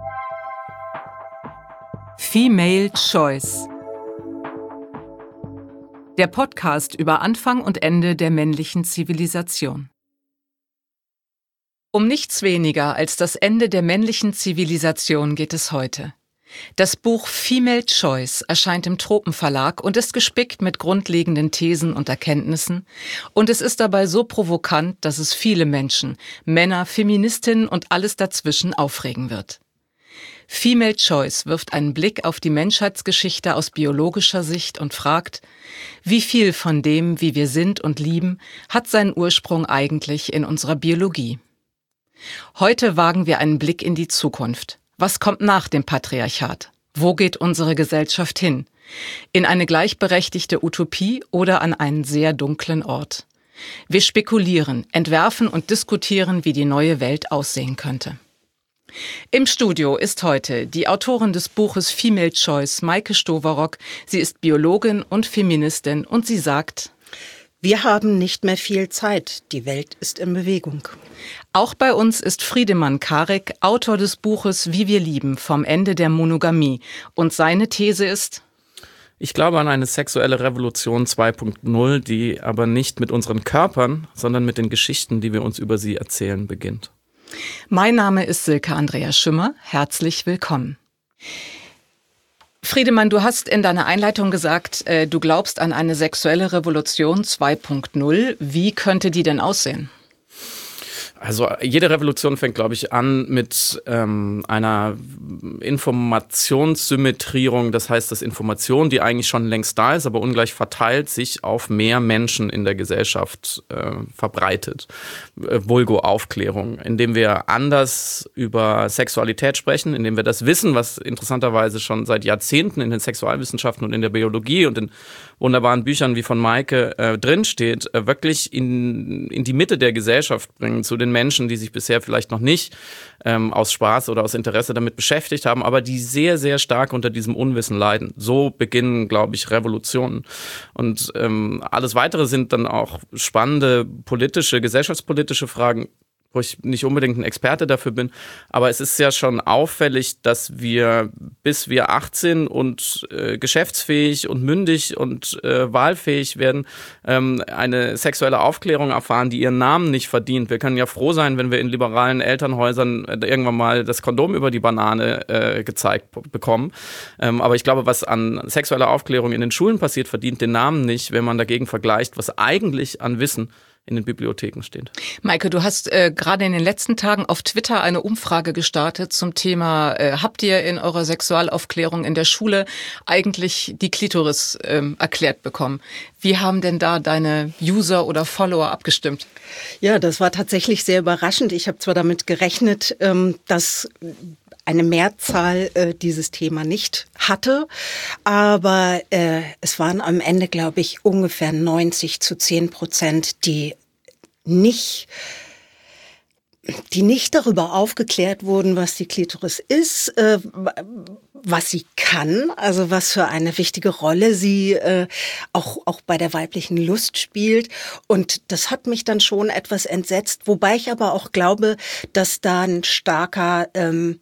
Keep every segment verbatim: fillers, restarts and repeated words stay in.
Female Choice. Der Podcast über Anfang und Ende der männlichen Zivilisation. Um nichts weniger als das Ende der männlichen Zivilisation geht es heute. Das Buch Female Choice erscheint im Tropenverlag und ist gespickt mit grundlegenden Thesen und Erkenntnissen. Und es ist dabei so provokant, dass es viele Menschen, Männer, Feministinnen und alles dazwischen aufregen wird. Female Choice wirft einen Blick auf die Menschheitsgeschichte aus biologischer Sicht und fragt, wie viel von dem, wie wir sind und lieben, hat seinen Ursprung eigentlich in unserer Biologie? Heute wagen wir einen Blick in die Zukunft. Was kommt nach dem Patriarchat? Wo geht unsere Gesellschaft hin? In eine gleichberechtigte Utopie oder an einen sehr dunklen Ort? Wir spekulieren, entwerfen und diskutieren, wie die neue Welt aussehen könnte. Im Studio ist heute die Autorin des Buches Female Choice, Maike Stoverock. Sie ist Biologin und Feministin und sie sagt: Wir haben nicht mehr viel Zeit. Die Welt ist in Bewegung. Auch bei uns ist Friedemann Karik, Autor des Buches Wie wir lieben, vom Ende der Monogamie. Und seine These ist: Ich glaube an eine sexuelle Revolution zwei Punkt null, die aber nicht mit unseren Körpern, sondern mit den Geschichten, die wir uns über sie erzählen, beginnt. Mein Name ist Silke Andrea Schümmer. Herzlich willkommen. Friedemann, du hast in deiner Einleitung gesagt, äh, du glaubst an eine sexuelle Revolution zwei Punkt null. Wie könnte die denn aussehen? Also jede Revolution fängt, glaube ich, an mit ähm, einer Informationssymmetrierung. Das heißt, dass Information, die eigentlich schon längst da ist, aber ungleich verteilt, sich auf mehr Menschen in der Gesellschaft äh, verbreitet. Äh, vulgo Aufklärung, indem wir anders über Sexualität sprechen, indem wir das Wissen, was interessanterweise schon seit Jahrzehnten in den Sexualwissenschaften und in der Biologie und in wunderbaren Büchern wie von Maike äh, drinsteht, äh, wirklich in, in die Mitte der Gesellschaft bringen, zu den Menschen, die sich bisher vielleicht noch nicht ähm, aus Spaß oder aus Interesse damit beschäftigt haben, aber die sehr, sehr stark unter diesem Unwissen leiden. So beginnen, glaube ich, Revolutionen. Und ähm, alles Weitere sind dann auch spannende politische, gesellschaftspolitische Fragen, wo ich nicht unbedingt ein Experte dafür bin, aber es ist ja schon auffällig, dass wir, bis wir achtzehn und äh, geschäftsfähig und mündig und äh, wahlfähig werden, ähm, eine sexuelle Aufklärung erfahren, die ihren Namen nicht verdient. Wir können ja froh sein, wenn wir in liberalen Elternhäusern äh, irgendwann mal das Kondom über die Banane äh, gezeigt p- bekommen. Ähm, aber ich glaube, was an sexueller Aufklärung in den Schulen passiert, verdient den Namen nicht, wenn man dagegen vergleicht, was eigentlich an Wissen in den Bibliotheken steht. Maike, du hast äh, gerade in den letzten Tagen auf Twitter eine Umfrage gestartet zum Thema, äh, habt ihr in eurer Sexualaufklärung in der Schule eigentlich die Klitoris ähm, erklärt bekommen? Wie haben denn da deine User oder Follower abgestimmt? Ja, das war tatsächlich sehr überraschend. Ich habe zwar damit gerechnet, ähm, dass eine Mehrzahl äh, dieses Thema nicht hatte, aber äh, es waren am Ende, glaube ich, ungefähr neunzig zu zehn Prozent, die nicht, die nicht darüber aufgeklärt wurden, was die Klitoris ist, äh, was sie kann, also was für eine wichtige Rolle sie äh, auch auch bei der weiblichen Lust spielt. Und das hat mich dann schon etwas entsetzt, wobei ich aber auch glaube, dass da ein starker ähm,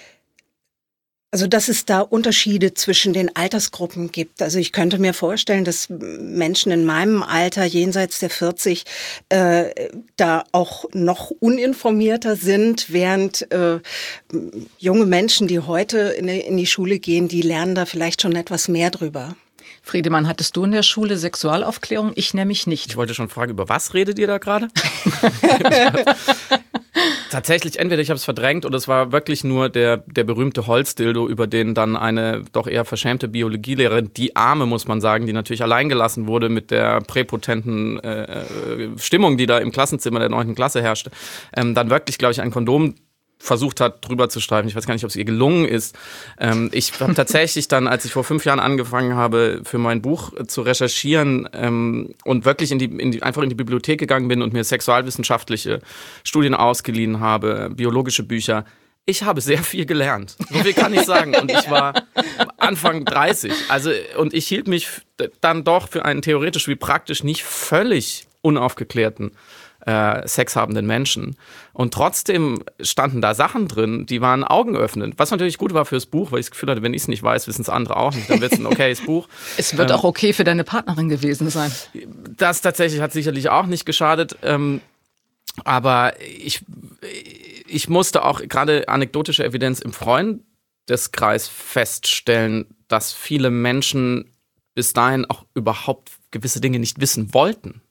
Also, dass es da Unterschiede zwischen den Altersgruppen gibt. Also ich könnte mir vorstellen, dass Menschen in meinem Alter jenseits der vierzig äh, da auch noch uninformierter sind, während äh, junge Menschen, die heute in die, in die Schule gehen, die lernen da vielleicht schon etwas mehr drüber. Friedemann, hattest du in der Schule Sexualaufklärung? Ich nämlich nicht. Ich wollte schon fragen, über was redet ihr da gerade? Tatsächlich, entweder ich habe es verdrängt oder es war wirklich nur der, der berühmte Holzdildo, über den dann eine doch eher verschämte Biologielehrerin, die Arme, muss man sagen, die natürlich alleingelassen wurde mit der präpotenten äh, Stimmung, die da im Klassenzimmer der neunten Klasse herrschte, ähm, dann wirklich, glaube ich, ein Kondom versucht hat, drüber zu streifen. Ich weiß gar nicht, ob es ihr gelungen ist. Ähm, ich habe tatsächlich dann, als ich vor fünf Jahren angefangen habe, für mein Buch zu recherchieren ähm, und wirklich in die, in die, einfach in die Bibliothek gegangen bin und mir sexualwissenschaftliche Studien ausgeliehen habe, biologische Bücher, ich habe sehr viel gelernt. So viel kann ich sagen. Und ich war Anfang dreißig. Also, und ich hielt mich dann doch für einen theoretisch wie praktisch nicht völlig unaufgeklärten äh, sexhabenden Menschen. Und trotzdem standen da Sachen drin, die waren augenöffnend. Was natürlich gut war fürs Buch, weil ich das Gefühl hatte, wenn ich es nicht weiß, wissen es andere auch nicht. Dann wird es ein okayes Buch. Es wird ähm, auch okay für deine Partnerin gewesen sein. Das tatsächlich hat sicherlich auch nicht geschadet. Ähm, aber ich, ich musste auch gerade anekdotische Evidenz im Freundeskreis feststellen, dass viele Menschen bis dahin auch überhaupt gewisse Dinge nicht wissen wollten.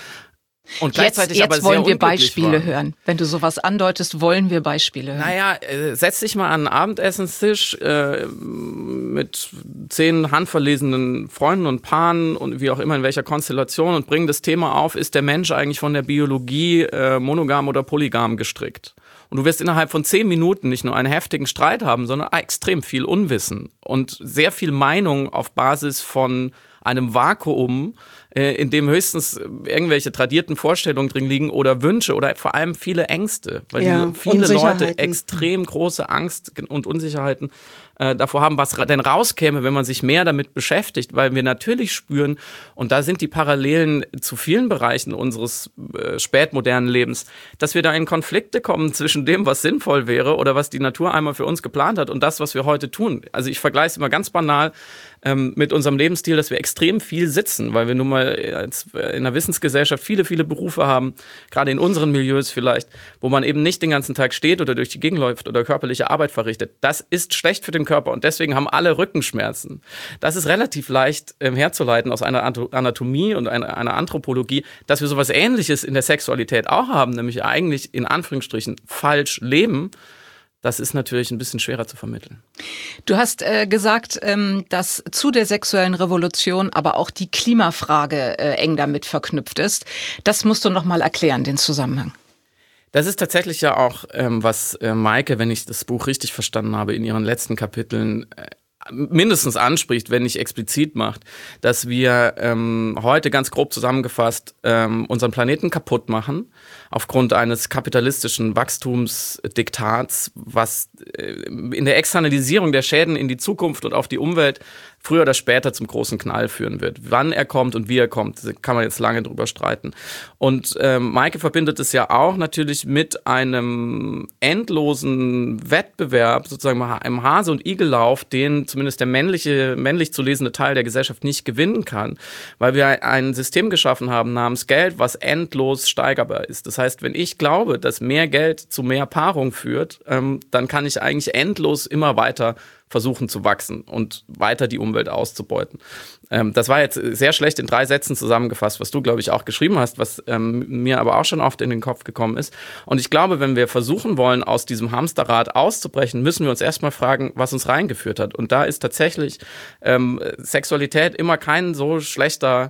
Und gleichzeitig jetzt, jetzt aber wollen sehr wir Beispiele waren. hören. Wenn du sowas andeutest, wollen wir Beispiele hören. Naja, äh, setz dich mal an einen Abendessenstisch äh, mit zehn handverlesenen Freunden und Paaren und wie auch immer in welcher Konstellation und bring das Thema auf, ist der Mensch eigentlich von der Biologie äh, monogam oder polygam gestrickt? Und du wirst innerhalb von zehn Minuten nicht nur einen heftigen Streit haben, sondern extrem viel Unwissen und sehr viel Meinung auf Basis von einem Vakuum, in dem höchstens irgendwelche tradierten Vorstellungen drin liegen oder Wünsche oder vor allem viele Ängste, weil ja, die, viele Leute extrem große Angst und Unsicherheiten äh, davor haben, was denn rauskäme, wenn man sich mehr damit beschäftigt, weil wir natürlich spüren, und da sind die Parallelen zu vielen Bereichen unseres äh, spätmodernen Lebens, dass wir da in Konflikte kommen zwischen dem, was sinnvoll wäre oder was die Natur einmal für uns geplant hat und das, was wir heute tun. Also ich vergleiche es immer ganz banal ähm, mit unserem Lebensstil, dass wir extrem viel sitzen, weil wir nun mal als in einer Wissensgesellschaft viele, viele Berufe haben, gerade in unseren Milieus vielleicht, wo man eben nicht den ganzen Tag steht oder durch die Gegend läuft oder körperliche Arbeit verrichtet. Das ist schlecht für den Körper und deswegen haben alle Rückenschmerzen. Das ist relativ leicht ähm, herzuleiten aus einer Anatomie und einer, einer Anthropologie, dass wir sowas Ähnliches in der Sexualität auch haben, nämlich eigentlich in Anführungsstrichen falsch leben. Das ist natürlich ein bisschen schwerer zu vermitteln. Du hast äh, gesagt, ähm, dass zu der sexuellen Revolution aber auch die Klimafrage äh, eng damit verknüpft ist. Das musst du noch mal erklären, den Zusammenhang. Das ist tatsächlich ja auch, ähm, was äh, Maike, wenn ich das Buch richtig verstanden habe, in ihren letzten Kapiteln äh, mindestens anspricht, wenn nicht explizit macht, dass wir ähm, heute ganz grob zusammengefasst ähm, unseren Planeten kaputt machen aufgrund eines kapitalistischen Wachstumsdiktats, was äh, in der Externalisierung der Schäden in die Zukunft und auf die Umwelt früher oder später zum großen Knall führen wird. Wann er kommt und wie er kommt, kann man jetzt lange drüber streiten. Und ähm, Maike verbindet es ja auch natürlich mit einem endlosen Wettbewerb, sozusagen einem Hase- und Igellauf, den zumindest der männliche, männlich zu lesende Teil der Gesellschaft nicht gewinnen kann, weil wir ein System geschaffen haben namens Geld, was endlos steigerbar ist. Das heißt, wenn ich glaube, dass mehr Geld zu mehr Paarung führt, ähm, dann kann ich eigentlich endlos immer weiter versuchen zu wachsen und weiter die Umwelt auszubeuten. Ähm, das war jetzt sehr schlecht in drei Sätzen zusammengefasst, was du, glaube ich, auch geschrieben hast, was ähm, mir aber auch schon oft in den Kopf gekommen ist. Und ich glaube, wenn wir versuchen wollen, aus diesem Hamsterrad auszubrechen, müssen wir uns erstmal fragen, was uns reingeführt hat. Und da ist tatsächlich ähm, Sexualität immer kein so schlechter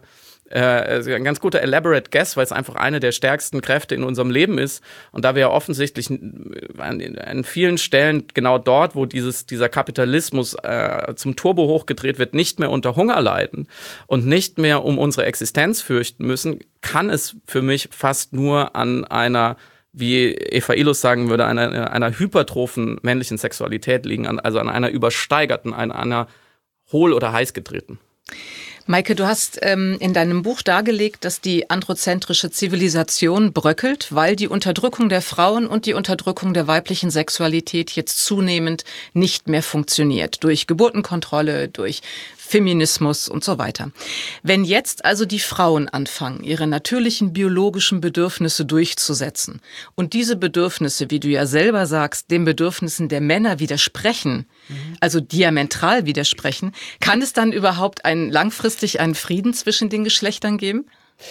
Äh, ein ganz guter elaborate guess, weil es einfach eine der stärksten Kräfte in unserem Leben ist. Und da wir ja offensichtlich an, an vielen Stellen genau dort, wo dieses, dieser Kapitalismus äh, zum Turbo hochgedreht wird, nicht mehr unter Hunger leiden und nicht mehr um unsere Existenz fürchten müssen, kann es für mich fast nur an einer, wie Eva Illos sagen würde, einer, einer hypertrophen männlichen Sexualität liegen, also an einer übersteigerten, an einer hohl- oder heiß gedrehten. Maike, du hast ähm, in deinem Buch dargelegt, dass die androzentrische Zivilisation bröckelt, weil die Unterdrückung der Frauen und die Unterdrückung der weiblichen Sexualität jetzt zunehmend nicht mehr funktioniert. Durch Geburtenkontrolle, durch Feminismus und so weiter. Wenn jetzt also die Frauen anfangen, ihre natürlichen biologischen Bedürfnisse durchzusetzen und diese Bedürfnisse, wie du ja selber sagst, den Bedürfnissen der Männer widersprechen, mhm. also diametral widersprechen, kann es dann überhaupt einen, langfristig einen Frieden zwischen den Geschlechtern geben?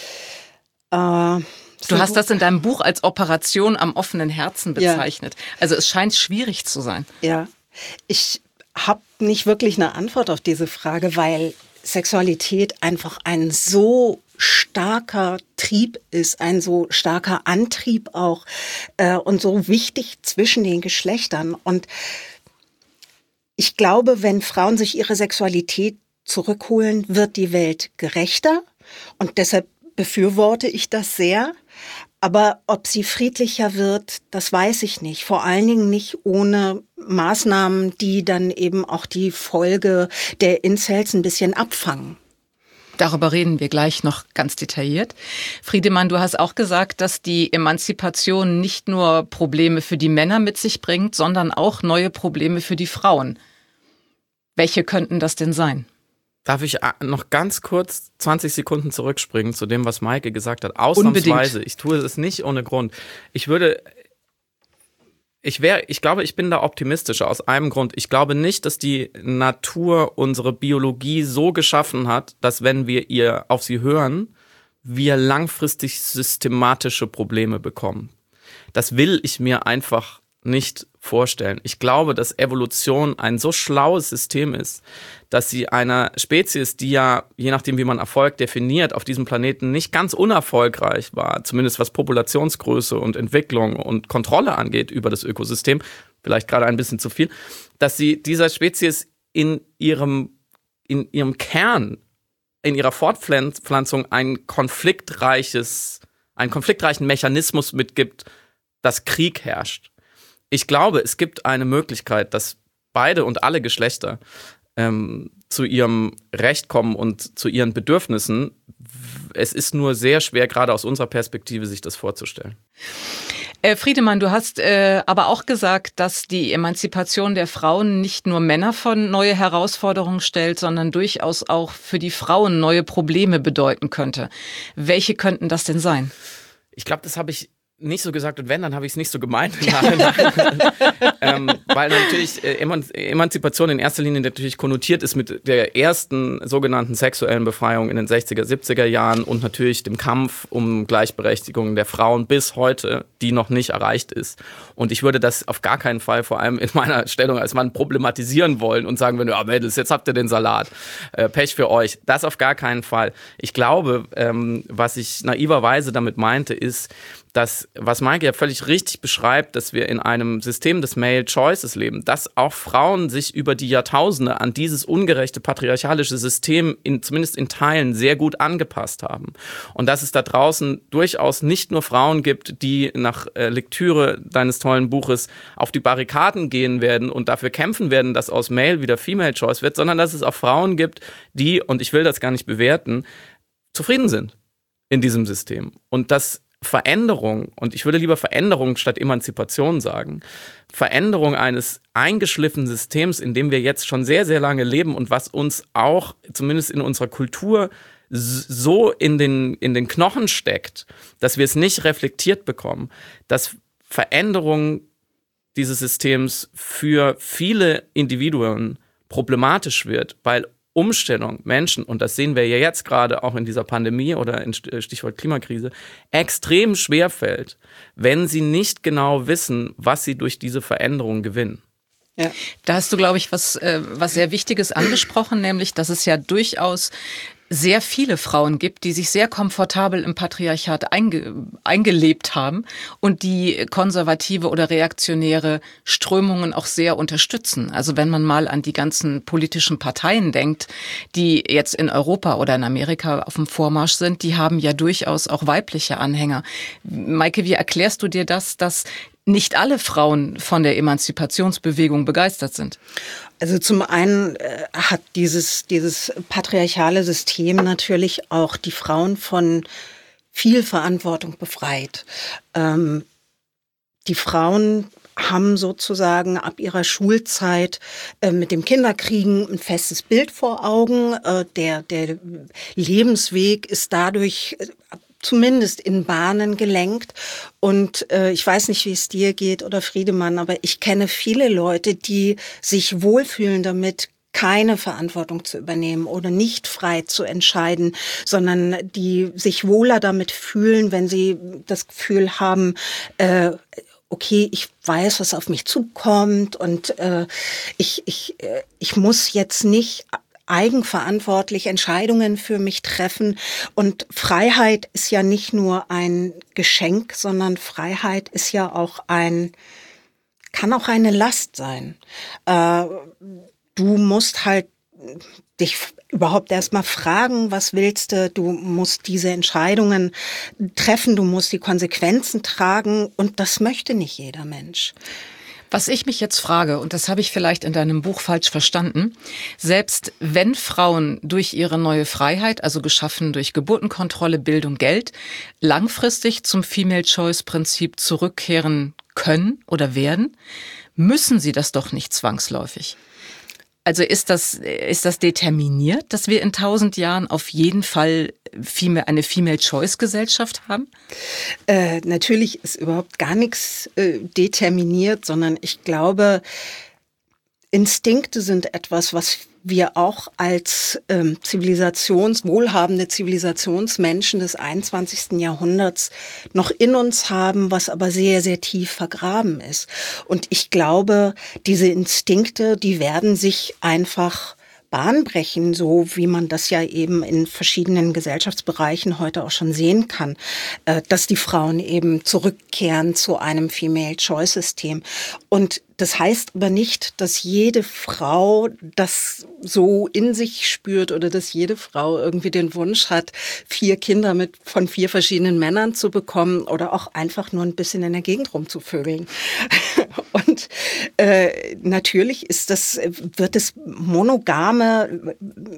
Äh, du hast das in deinem Buch als Operation am offenen Herzen bezeichnet. Ja. Also es scheint schwierig zu sein. Ja, ich habe nicht wirklich eine Antwort auf diese Frage, weil Sexualität einfach ein so starker Trieb ist, ein so starker Antrieb auch äh, und so wichtig zwischen den Geschlechtern. Und ich glaube, wenn Frauen sich ihre Sexualität zurückholen, wird die Welt gerechter und deshalb befürworte ich das sehr. Aber ob sie friedlicher wird, das weiß ich nicht. Vor allen Dingen nicht ohne Maßnahmen, die dann eben auch die Folge der Incels ein bisschen abfangen. Darüber reden wir gleich noch ganz detailliert. Friedemann, du hast auch gesagt, dass die Emanzipation nicht nur Probleme für die Männer mit sich bringt, sondern auch neue Probleme für die Frauen. Welche könnten das denn sein? Darf ich noch ganz kurz zwanzig Sekunden zurückspringen zu dem, was Maike gesagt hat? Ausnahmsweise. Unbedingt. Ich tue es nicht ohne Grund. Ich würde... Ich wäre, ich glaube, ich bin da optimistischer aus einem Grund. Ich glaube nicht, dass die Natur unsere Biologie so geschaffen hat, dass wenn wir ihr auf sie hören, wir langfristig systematische Probleme bekommen. Das will ich mir einfach nicht vorstellen. Ich glaube, dass Evolution ein so schlaues System ist, dass sie einer Spezies, die ja, je nachdem wie man Erfolg definiert, auf diesem Planeten nicht ganz unerfolgreich war, zumindest was Populationsgröße und Entwicklung und Kontrolle angeht über das Ökosystem, vielleicht gerade ein bisschen zu viel, dass sie dieser Spezies in ihrem, in ihrem Kern, in ihrer Fortpflanzung ein konfliktreiches, einen konfliktreichen Mechanismus mitgibt, dass Krieg herrscht. Ich glaube, es gibt eine Möglichkeit, dass beide und alle Geschlechter ähm, zu ihrem Recht kommen und zu ihren Bedürfnissen. Es ist nur sehr schwer, gerade aus unserer Perspektive, sich das vorzustellen. Äh, Friedemann, du hast äh, aber auch gesagt, dass die Emanzipation der Frauen nicht nur Männer vor neue Herausforderungen stellt, sondern durchaus auch für die Frauen neue Probleme bedeuten könnte. Welche könnten das denn sein? Ich glaube, das habe ich nicht so gesagt, und wenn, dann habe ich es nicht so gemeint. ähm, weil natürlich äh, Emanzipation in erster Linie natürlich konnotiert ist mit der ersten sogenannten sexuellen Befreiung in den sechziger, siebziger Jahren und natürlich dem Kampf um Gleichberechtigung der Frauen bis heute, die noch nicht erreicht ist. Und ich würde das auf gar keinen Fall, vor allem in meiner Stellung als Mann, problematisieren wollen und sagen, wenn ja, Mädels, jetzt habt ihr den Salat, äh, Pech für euch. Das auf gar keinen Fall. Ich glaube, ähm, was ich naiverweise damit meinte, ist, dass, was Maike ja völlig richtig beschreibt, dass wir in einem System des Male Choices leben, dass auch Frauen sich über die Jahrtausende an dieses ungerechte patriarchalische System in, zumindest in Teilen sehr gut angepasst haben. Und dass es da draußen durchaus nicht nur Frauen gibt, die nach äh, Lektüre deines tollen Buches auf die Barrikaden gehen werden und dafür kämpfen werden, dass aus Male wieder Female Choice wird, sondern dass es auch Frauen gibt, die, und ich will das gar nicht bewerten, zufrieden sind in diesem System. Und dass Veränderung, und ich würde lieber Veränderung statt Emanzipation sagen, Veränderung eines eingeschliffenen Systems, in dem wir jetzt schon sehr, sehr lange leben und was uns auch, zumindest in unserer Kultur, so in den, in den Knochen steckt, dass wir es nicht reflektiert bekommen, dass Veränderung dieses Systems für viele Individuen problematisch wird, weil Umstellung Menschen, und das sehen wir ja jetzt gerade auch in dieser Pandemie oder in Stichwort Klimakrise, extrem schwer fällt, wenn sie nicht genau wissen, was sie durch diese Veränderung gewinnen. Ja. Da hast du, glaube ich, was, äh, was sehr Wichtiges angesprochen, nämlich, dass es ja durchaus sehr viele Frauen gibt, die sich sehr komfortabel im Patriarchat einge, eingelebt haben und die konservative oder reaktionäre Strömungen auch sehr unterstützen. Also wenn man mal an die ganzen politischen Parteien denkt, die jetzt in Europa oder in Amerika auf dem Vormarsch sind, die haben ja durchaus auch weibliche Anhänger. Maike, wie erklärst du dir das, dass nicht alle Frauen von der Emanzipationsbewegung begeistert sind? Also zum einen äh, hat dieses, dieses patriarchale System natürlich auch die Frauen von viel Verantwortung befreit. Ähm, die Frauen haben sozusagen ab ihrer Schulzeit äh, mit dem Kinderkriegen ein festes Bild vor Augen. Äh, der, der Lebensweg ist dadurch äh, zumindest in Bahnen gelenkt. Und äh, ich weiß nicht, wie es dir geht oder Friedemann, aber ich kenne viele Leute, die sich wohlfühlen damit, keine Verantwortung zu übernehmen oder nicht frei zu entscheiden, sondern die sich wohler damit fühlen, wenn sie das Gefühl haben, äh, okay, ich weiß, was auf mich zukommt und äh, ich, ich, äh, ich muss jetzt nicht eigenverantwortlich Entscheidungen für mich treffen. Und Freiheit ist ja nicht nur ein Geschenk, sondern Freiheit ist ja auch ein, kann auch eine Last sein. Äh, du musst halt dich überhaupt erstmal fragen, was willst du? Du musst diese Entscheidungen treffen, du musst die Konsequenzen tragen und das möchte nicht jeder Mensch. Was ich mich jetzt frage, und das habe ich vielleicht in deinem Buch falsch verstanden, selbst wenn Frauen durch ihre neue Freiheit, also geschaffen durch Geburtenkontrolle, Bildung, Geld, langfristig zum Female-Choice-Prinzip zurückkehren können oder werden, müssen sie das doch nicht zwangsläufig. Also ist das, ist das determiniert, dass wir in tausend Jahren auf jeden Fall female, eine Female-Choice-Gesellschaft haben? Äh, natürlich ist überhaupt gar nichts äh, determiniert, sondern ich glaube, Instinkte sind etwas, was wir auch als ähm, Zivilisations, wohlhabende Zivilisationsmenschen des einundzwanzigsten Jahrhunderts noch in uns haben, was aber sehr, sehr tief vergraben ist. Und ich glaube, diese Instinkte, die werden sich einfach Bahn brechen, so wie man das ja eben in verschiedenen Gesellschaftsbereichen heute auch schon sehen kann, dass die Frauen eben zurückkehren zu einem Female-Choice-System. Und das heißt aber nicht, dass jede Frau das so in sich spürt oder dass jede Frau irgendwie den Wunsch hat, vier Kinder mit von vier verschiedenen Männern zu bekommen oder auch einfach nur ein bisschen in der Gegend rumzuvögeln. Und äh, natürlich ist das, wird es monogame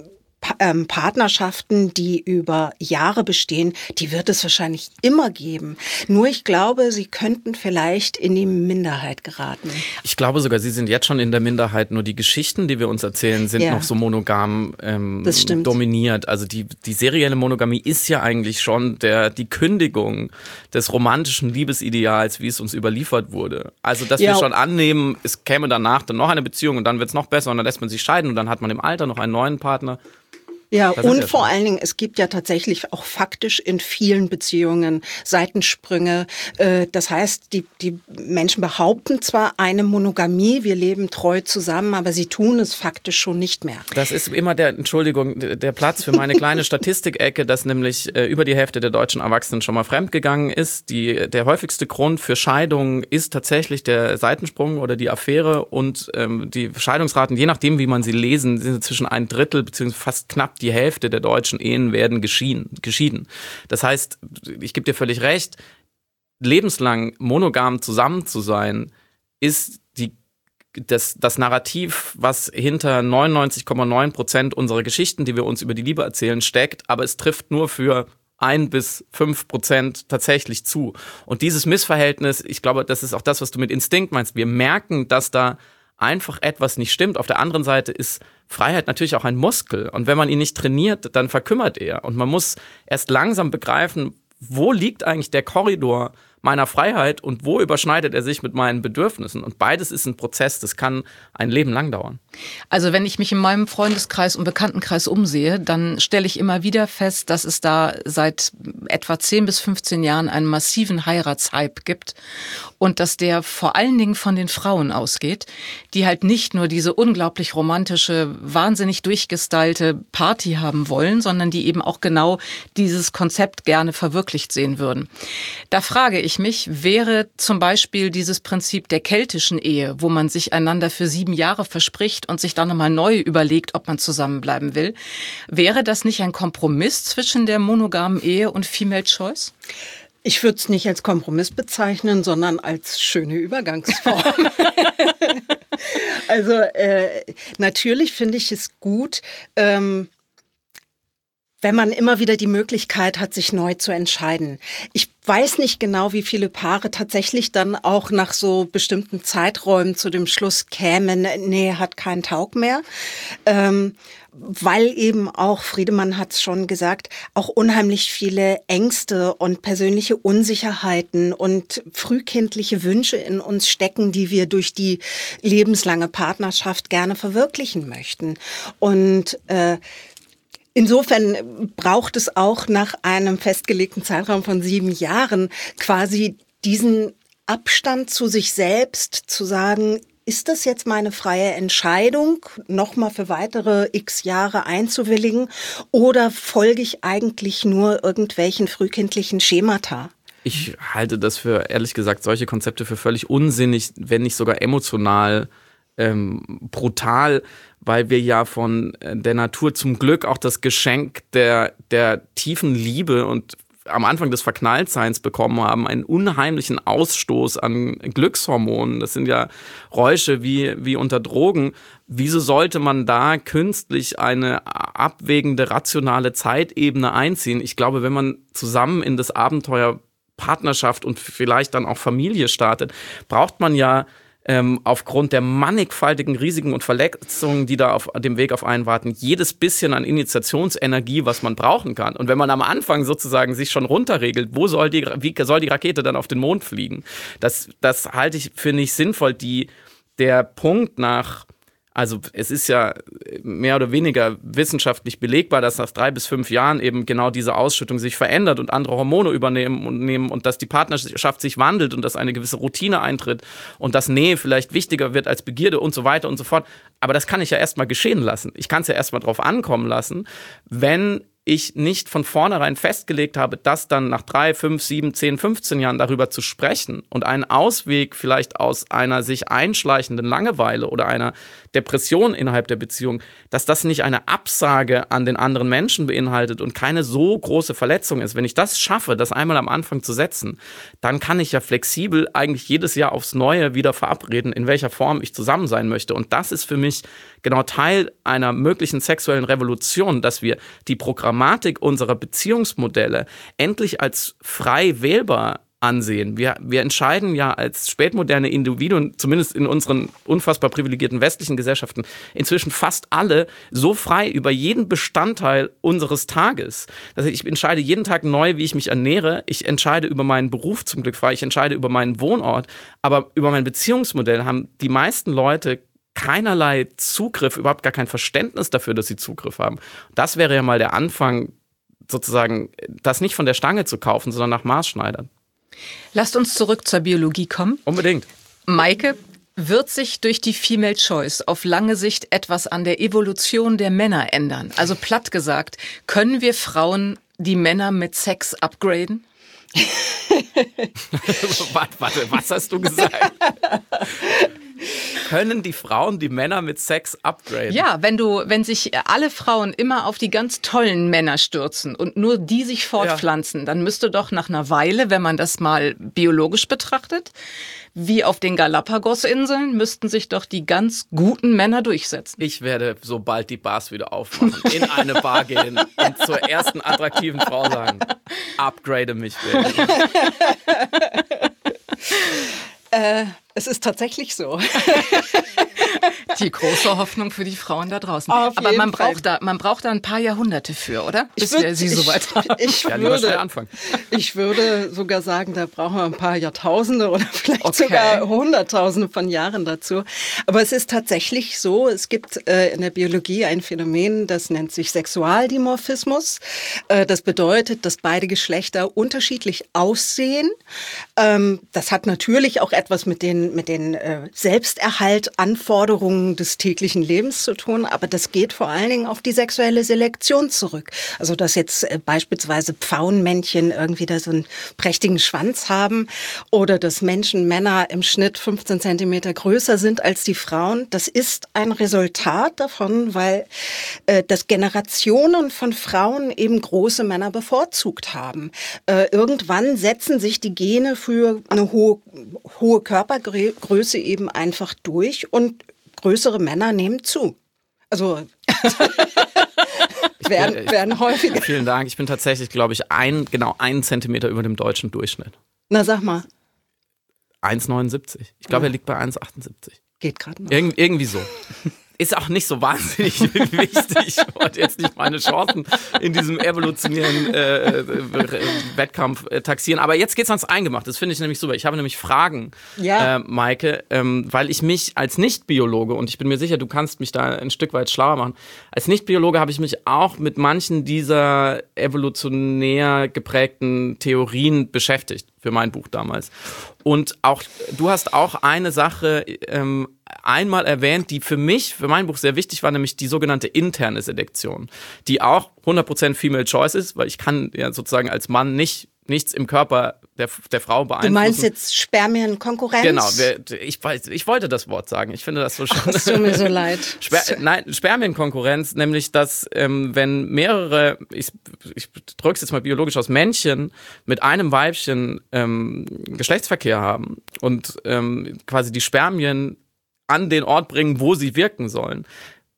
Partnerschaften, die über Jahre bestehen, die wird es wahrscheinlich immer geben. Nur ich glaube, sie könnten vielleicht in die Minderheit geraten. Ich glaube sogar, sie sind jetzt schon in der Minderheit. Nur die Geschichten, die wir uns erzählen, sind ja noch so monogam ähm, dominiert. Also die, die serielle Monogamie ist ja eigentlich schon der, die Kündigung des romantischen Liebesideals, wie es uns überliefert wurde. Also dass ja. wir schon annehmen, es käme danach dann noch eine Beziehung und dann wird es noch besser und dann lässt man sich scheiden und dann hat man im Alter noch einen neuen Partner. Ja, und vor allen Dingen, es gibt ja tatsächlich auch faktisch in vielen Beziehungen Seitensprünge. Das heißt, die, die Menschen behaupten zwar eine Monogamie, wir leben treu zusammen, aber sie tun es faktisch schon nicht mehr. Das ist immer der, Entschuldigung, der Platz für meine kleine Statistikecke, dass nämlich über die Hälfte der deutschen Erwachsenen schon mal fremdgegangen ist. Die, der häufigste Grund für Scheidungen ist tatsächlich der Seitensprung oder die Affäre und ähm, die Scheidungsraten, je nachdem, wie man sie lesen, sind zwischen ein Drittel beziehungsweise fast knapp die Hälfte der deutschen Ehen werden geschieden. geschieden. Das heißt, ich gebe dir völlig recht, lebenslang monogam zusammen zu sein, ist die, das, das Narrativ, was hinter neunundneunzig Komma neun Prozent unserer Geschichten, die wir uns über die Liebe erzählen, steckt, aber es trifft nur für ein bis fünf Prozent tatsächlich zu. Und dieses Missverhältnis, ich glaube, das ist auch das, was du mit Instinkt meinst. Wir merken, dass da einfach etwas nicht stimmt. Auf der anderen Seite ist Freiheit natürlich auch ein Muskel. Und wenn man ihn nicht trainiert, dann verkümmert er. Und man muss erst langsam begreifen, wo liegt eigentlich der Korridor meiner Freiheit und wo überschneidet er sich mit meinen Bedürfnissen? Und beides ist ein Prozess, das kann ein Leben lang dauern. Also wenn ich mich in meinem Freundeskreis und Bekanntenkreis umsehe, dann stelle ich immer wieder fest, dass es da seit etwa zehn bis fünfzehn Jahren einen massiven Heiratshype gibt und dass der vor allen Dingen von den Frauen ausgeht, die halt nicht nur diese unglaublich romantische, wahnsinnig durchgestylte Party haben wollen, sondern die eben auch genau dieses Konzept gerne verwirklicht sehen würden. Da frage ich mich, wäre zum Beispiel dieses Prinzip der keltischen Ehe, wo man sich einander für sieben Jahre verspricht und sich dann nochmal neu überlegt, ob man zusammenbleiben will, wäre das nicht ein Kompromiss zwischen der monogamen Ehe und Female Choice? Ich würde es nicht als Kompromiss bezeichnen, sondern als schöne Übergangsform. Also äh, natürlich finde ich es gut, ähm, wenn man immer wieder die Möglichkeit hat, sich neu zu entscheiden. Ich weiß nicht genau, wie viele Paare tatsächlich dann auch nach so bestimmten Zeiträumen zu dem Schluss kämen, nee, hat keinen Taug mehr. Ähm, weil eben auch, Friedemann hat es schon gesagt, auch unheimlich viele Ängste und persönliche Unsicherheiten und frühkindliche Wünsche in uns stecken, die wir durch die lebenslange Partnerschaft gerne verwirklichen möchten. Und äh, insofern braucht es auch nach einem festgelegten Zeitraum von sieben Jahren quasi diesen Abstand zu sich selbst, zu sagen, ist das jetzt meine freie Entscheidung, nochmal für weitere x Jahre einzuwilligen, oder folge ich eigentlich nur irgendwelchen frühkindlichen Schemata? Ich halte das für, ehrlich gesagt, solche Konzepte für völlig unsinnig, wenn nicht sogar emotional ähm, brutal, weil wir ja von der Natur zum Glück auch das Geschenk der, der tiefen Liebe und am Anfang des Verknalltseins bekommen haben, einen unheimlichen Ausstoß an Glückshormonen. Das sind ja Räusche wie, wie unter Drogen. Wieso sollte man da künstlich eine abwägende, rationale Zeitebene einziehen? Ich glaube, wenn man zusammen in das Abenteuer Partnerschaft und vielleicht dann auch Familie startet, braucht man ja ähm, aufgrund der mannigfaltigen Risiken und Verletzungen, die da auf dem Weg auf einen warten, jedes bisschen an Initiationsenergie, was man brauchen kann. Und wenn man am Anfang sozusagen sich schon runterregelt, wo soll die, wie soll die Rakete dann auf den Mond fliegen? Das, das halte ich für nicht sinnvoll. Die, der Punkt nach Also es ist ja mehr oder weniger wissenschaftlich belegbar, dass nach drei bis fünf Jahren eben genau diese Ausschüttung sich verändert und andere Hormone übernehmen und nehmen und dass die Partnerschaft sich wandelt und dass eine gewisse Routine eintritt und dass Nähe vielleicht wichtiger wird als Begierde und so weiter und so fort. Aber das kann ich ja erstmal geschehen lassen. Ich kann es ja erstmal drauf ankommen lassen, wenn ich nicht von vornherein festgelegt habe, dass dann nach drei, fünf, sieben, zehn, fünfzehn Jahren darüber zu sprechen und einen Ausweg vielleicht aus einer sich einschleichenden Langeweile oder einer Depression innerhalb der Beziehung, dass das nicht eine Absage an den anderen Menschen beinhaltet und keine so große Verletzung ist. Wenn ich das schaffe, das einmal am Anfang zu setzen, dann kann ich ja flexibel eigentlich jedes Jahr aufs Neue wieder verabreden, in welcher Form ich zusammen sein möchte. Und das ist für mich genau Teil einer möglichen sexuellen Revolution, dass wir die Programmatik unserer Beziehungsmodelle endlich als frei wählbar ansehen. Wir, wir entscheiden ja als spätmoderne Individuen, zumindest in unseren unfassbar privilegierten westlichen Gesellschaften, inzwischen fast alle so frei über jeden Bestandteil unseres Tages. Also ich entscheide jeden Tag neu, wie ich mich ernähre. Ich entscheide über meinen Beruf zum Glück frei. Ich entscheide über meinen Wohnort. Aber über mein Beziehungsmodell haben die meisten Leute keinerlei Zugriff, überhaupt gar kein Verständnis dafür, dass sie Zugriff haben. Das wäre ja mal der Anfang, sozusagen, das nicht von der Stange zu kaufen, sondern nach Maßschneidern. Lasst uns zurück zur Biologie kommen. Unbedingt. Maike, wird sich durch die Female Choice auf lange Sicht etwas an der Evolution der Männer ändern? Also platt gesagt, können wir Frauen die Männer mit Sex upgraden? warte, warte, was hast du gesagt? Können die Frauen die Männer mit Sex upgraden? Ja, wenn du, wenn sich alle Frauen immer auf die ganz tollen Männer stürzen und nur die sich fortpflanzen, ja, dann müsste doch nach einer Weile, wenn man das mal biologisch betrachtet, wie auf den Galapagos-Inseln, müssten sich doch die ganz guten Männer durchsetzen. Ich werde, sobald die Bars wieder aufmachen, in eine Bar gehen und zur ersten attraktiven Frau sagen, upgrade mich bitte. Äh, es ist tatsächlich so. Die große Hoffnung für die Frauen da draußen. Auf Aber man Fall. braucht da, man braucht da ein paar Jahrhunderte für, oder? Ich Bis würd, wir sie so weit haben. Ich, ich, ja, lieber schnell würde, anfangen. ich würde sogar sagen, da brauchen wir ein paar Jahrtausende oder vielleicht Okay. sogar Hunderttausende von Jahren dazu. Aber es ist tatsächlich so, es gibt äh, in der Biologie ein Phänomen, das nennt sich Sexualdimorphismus. Äh, das bedeutet, dass beide Geschlechter unterschiedlich aussehen. Ähm, das hat natürlich auch etwas mit den, mit den äh, Selbsterhaltanforderungen des täglichen Lebens zu tun, aber das geht vor allen Dingen auf die sexuelle Selektion zurück. Also dass jetzt äh, beispielsweise Pfauenmännchen irgendwie da so einen prächtigen Schwanz haben oder dass Menschen, Männer im Schnitt fünfzehn Zentimeter größer sind als die Frauen, das ist ein Resultat davon, weil äh, das Generationen von Frauen eben große Männer bevorzugt haben. Äh, irgendwann setzen sich die Gene für eine hohe, hohe Körpergröße eben einfach durch und größere Männer nehmen zu. Also werden, bin, werden häufiger. Vielen Dank. Ich bin tatsächlich, glaube ich, ein, genau einen Zentimeter über dem deutschen Durchschnitt. Na, sag mal. eins Komma neunundsiebzig. Ich glaube, er liegt bei eins Komma achtundsiebzig. Geht gerade noch. Irg- irgendwie so. Ist auch nicht so wahnsinnig wichtig. Ich wollte jetzt nicht meine Chancen in diesem evolutionären äh, Wettkampf äh, taxieren. Aber jetzt geht's ans Eingemachte. Das finde ich nämlich super. Ich habe nämlich Fragen, Ja. äh, Maike, ähm, weil ich mich als Nicht-Biologe, und ich bin mir sicher, du kannst mich da ein Stück weit schlauer machen, als Nicht-Biologe habe ich mich auch mit manchen dieser evolutionär geprägten Theorien beschäftigt für mein Buch damals. Und auch du hast auch eine Sache ähm, einmal erwähnt, die für mich, für mein Buch sehr wichtig war, nämlich die sogenannte interne Selektion, die auch hundert Prozent Female Choice ist, weil ich kann ja sozusagen als Mann nicht nichts im Körper der, der Frau beeinflussen. Du meinst jetzt Spermienkonkurrenz? Genau, wir, ich, ich wollte das Wort sagen. Ich finde das so schön. Ach, es tut mir so leid. Sper, nein, Spermienkonkurrenz, nämlich dass ähm, wenn mehrere, ich, ich drücke es jetzt mal biologisch aus, Männchen mit einem Weibchen ähm, Geschlechtsverkehr haben und ähm, quasi die Spermien an den Ort bringen, wo sie wirken sollen.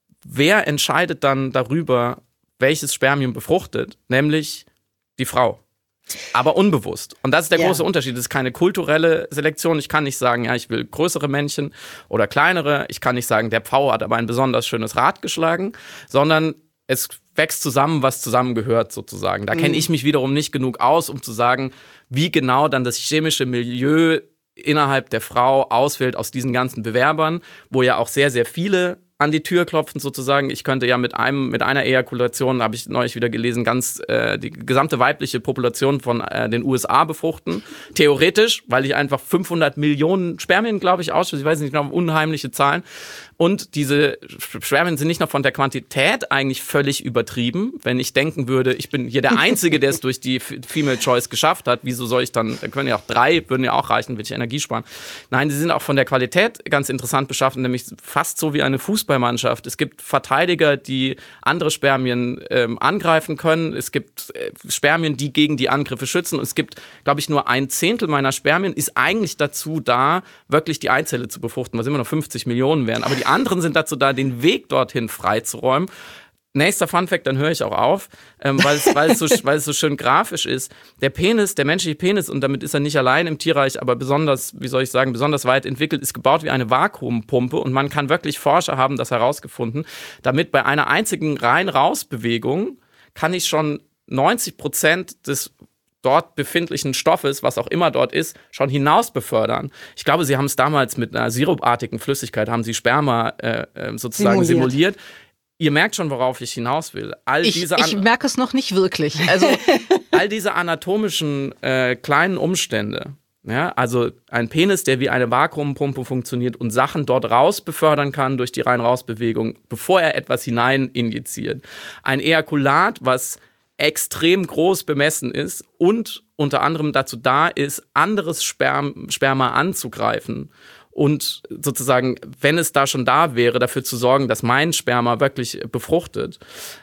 Wer entscheidet dann darüber, welches Spermium befruchtet? Nämlich die Frau. Aber unbewusst. Und das ist der ja. große Unterschied. Das ist keine kulturelle Selektion. Ich kann nicht sagen, ja, ich will größere Männchen oder kleinere. Ich kann nicht sagen, der Pfau hat aber ein besonders schönes Rad geschlagen, sondern es wächst zusammen, was zusammengehört sozusagen. Da mhm. kenne ich mich wiederum nicht genug aus, um zu sagen, wie genau dann das chemische Milieu innerhalb der Frau auswählt aus diesen ganzen Bewerbern, wo ja auch sehr, sehr viele an die Tür klopfen sozusagen. Ich könnte ja mit einem mit einer Ejakulation, habe ich neulich wieder gelesen, ganz äh, die gesamte weibliche Population von äh, den U S A befruchten. Theoretisch, weil ich einfach fünfhundert Millionen Spermien, glaube ich, ausschließe. Ich weiß nicht genau, unheimliche Zahlen. Und diese Spermien sind nicht nur von der Quantität eigentlich völlig übertrieben. Wenn ich denken würde, ich bin hier der Einzige, der es durch die Female Choice geschafft hat, wieso soll ich dann, da können ja auch drei, würden ja auch reichen, will ich Energie sparen. Nein, sie sind auch von der Qualität ganz interessant beschaffen, nämlich fast so wie eine Fußballmannschaft. Es gibt Verteidiger, die andere Spermien ähm, angreifen können. Es gibt äh, Spermien, die gegen die Angriffe schützen. Und es gibt, glaube ich, nur ein Zehntel meiner Spermien ist eigentlich dazu da, wirklich die Eizelle zu befruchten, was immer noch fünfzig Millionen wären. Aber die anderen sind dazu da, den Weg dorthin freizuräumen. Nächster Funfact, dann höre ich auch auf, ähm, weil, es, weil, es so, weil es so schön grafisch ist. Der Penis, der menschliche Penis, und damit ist er nicht allein im Tierreich, aber besonders, wie soll ich sagen, besonders weit entwickelt, ist gebaut wie eine Vakuumpumpe und man kann wirklich, Forscher haben das herausgefunden, damit bei einer einzigen Rein-Raus-Bewegung kann ich schon neunzig Prozent des dort befindlichen Stoffes, was auch immer dort ist, schon hinaus befördern. Ich glaube, sie haben es damals mit einer sirupartigen Flüssigkeit, haben sie Sperma äh, sozusagen simuliert. simuliert. Ihr merkt schon, worauf ich hinaus will. All ich, diese ich merke es noch nicht wirklich. Also all diese anatomischen äh, kleinen Umstände, ja, also ein Penis, der wie eine Vakuumpumpe funktioniert und Sachen dort raus befördern kann durch die Rein-Raus-Bewegung, bevor er etwas hinein injiziert. Ein Ejakulat, was extrem groß bemessen ist und unter anderem dazu da ist, anderes Sperm, Sperma anzugreifen und sozusagen, wenn es da schon da wäre, dafür zu sorgen, dass mein Sperma wirklich befruchtet.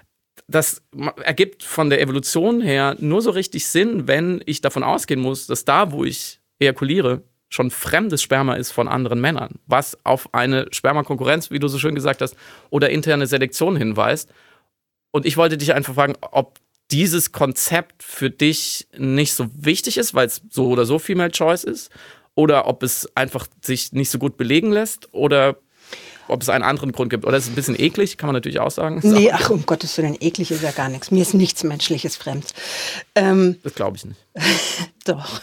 Das ergibt von der Evolution her nur so richtig Sinn, wenn ich davon ausgehen muss, dass da, wo ich ejakuliere, schon fremdes Sperma ist von anderen Männern, was auf eine Spermakonkurrenz, wie du so schön gesagt hast, oder interne Selektion hinweist. Und ich wollte dich einfach fragen, ob dieses Konzept für dich nicht so wichtig ist, weil es so oder so Female Choice ist, oder ob es einfach sich nicht so gut belegen lässt, oder ob es einen anderen Grund gibt. Oder ist es ein bisschen eklig, kann man natürlich auch sagen. Nee, ach, um Gottes Willen, eklig ist ja gar nichts. Mir ist nichts Menschliches fremd. Ähm, das glaube ich nicht. Doch.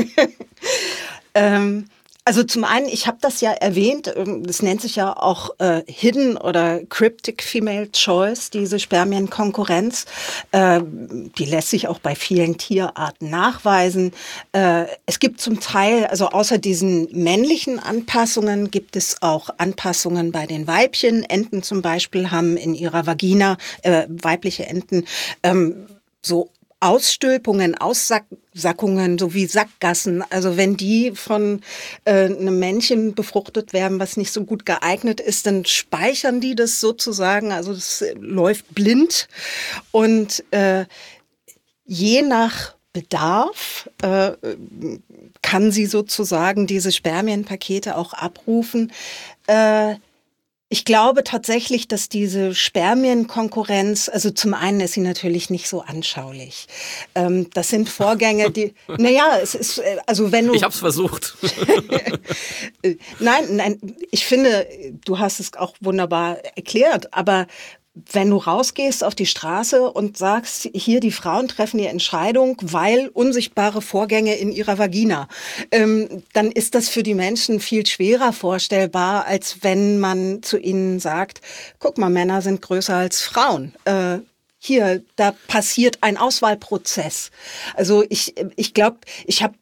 ähm, Also zum einen, ich habe das ja erwähnt, das nennt sich ja auch äh, Hidden oder Cryptic Female Choice, diese Spermienkonkurrenz. Äh, die lässt sich auch bei vielen Tierarten nachweisen. Äh, es gibt zum Teil, also außer diesen männlichen Anpassungen, gibt es auch Anpassungen bei den Weibchen. Enten zum Beispiel haben in ihrer Vagina, äh, weibliche Enten, ähm, so Ausstülpungen, Aussackungen, so wie Sackgassen. Also wenn die von äh, einem Männchen befruchtet werden, was nicht so gut geeignet ist, dann speichern die das sozusagen. Also das äh, läuft blind. Und äh, je nach Bedarf äh, kann sie sozusagen diese Spermienpakete auch abrufen. Äh, Ich glaube tatsächlich, dass diese Spermienkonkurrenz, also zum einen ist sie natürlich nicht so anschaulich. Ähm, das sind Vorgänge, die, naja, es ist, also wenn du... Ich hab's versucht. nein, nein, ich finde, du hast es auch wunderbar erklärt, aber wenn du rausgehst auf die Straße und sagst, hier die Frauen treffen die Entscheidung, weil unsichtbare Vorgänge in ihrer Vagina, ähm, dann ist das für die Menschen viel schwerer vorstellbar, als wenn man zu ihnen sagt, guck mal, Männer sind größer als Frauen. Äh, hier, da passiert ein Auswahlprozess. Also ich, ich glaube, ich habe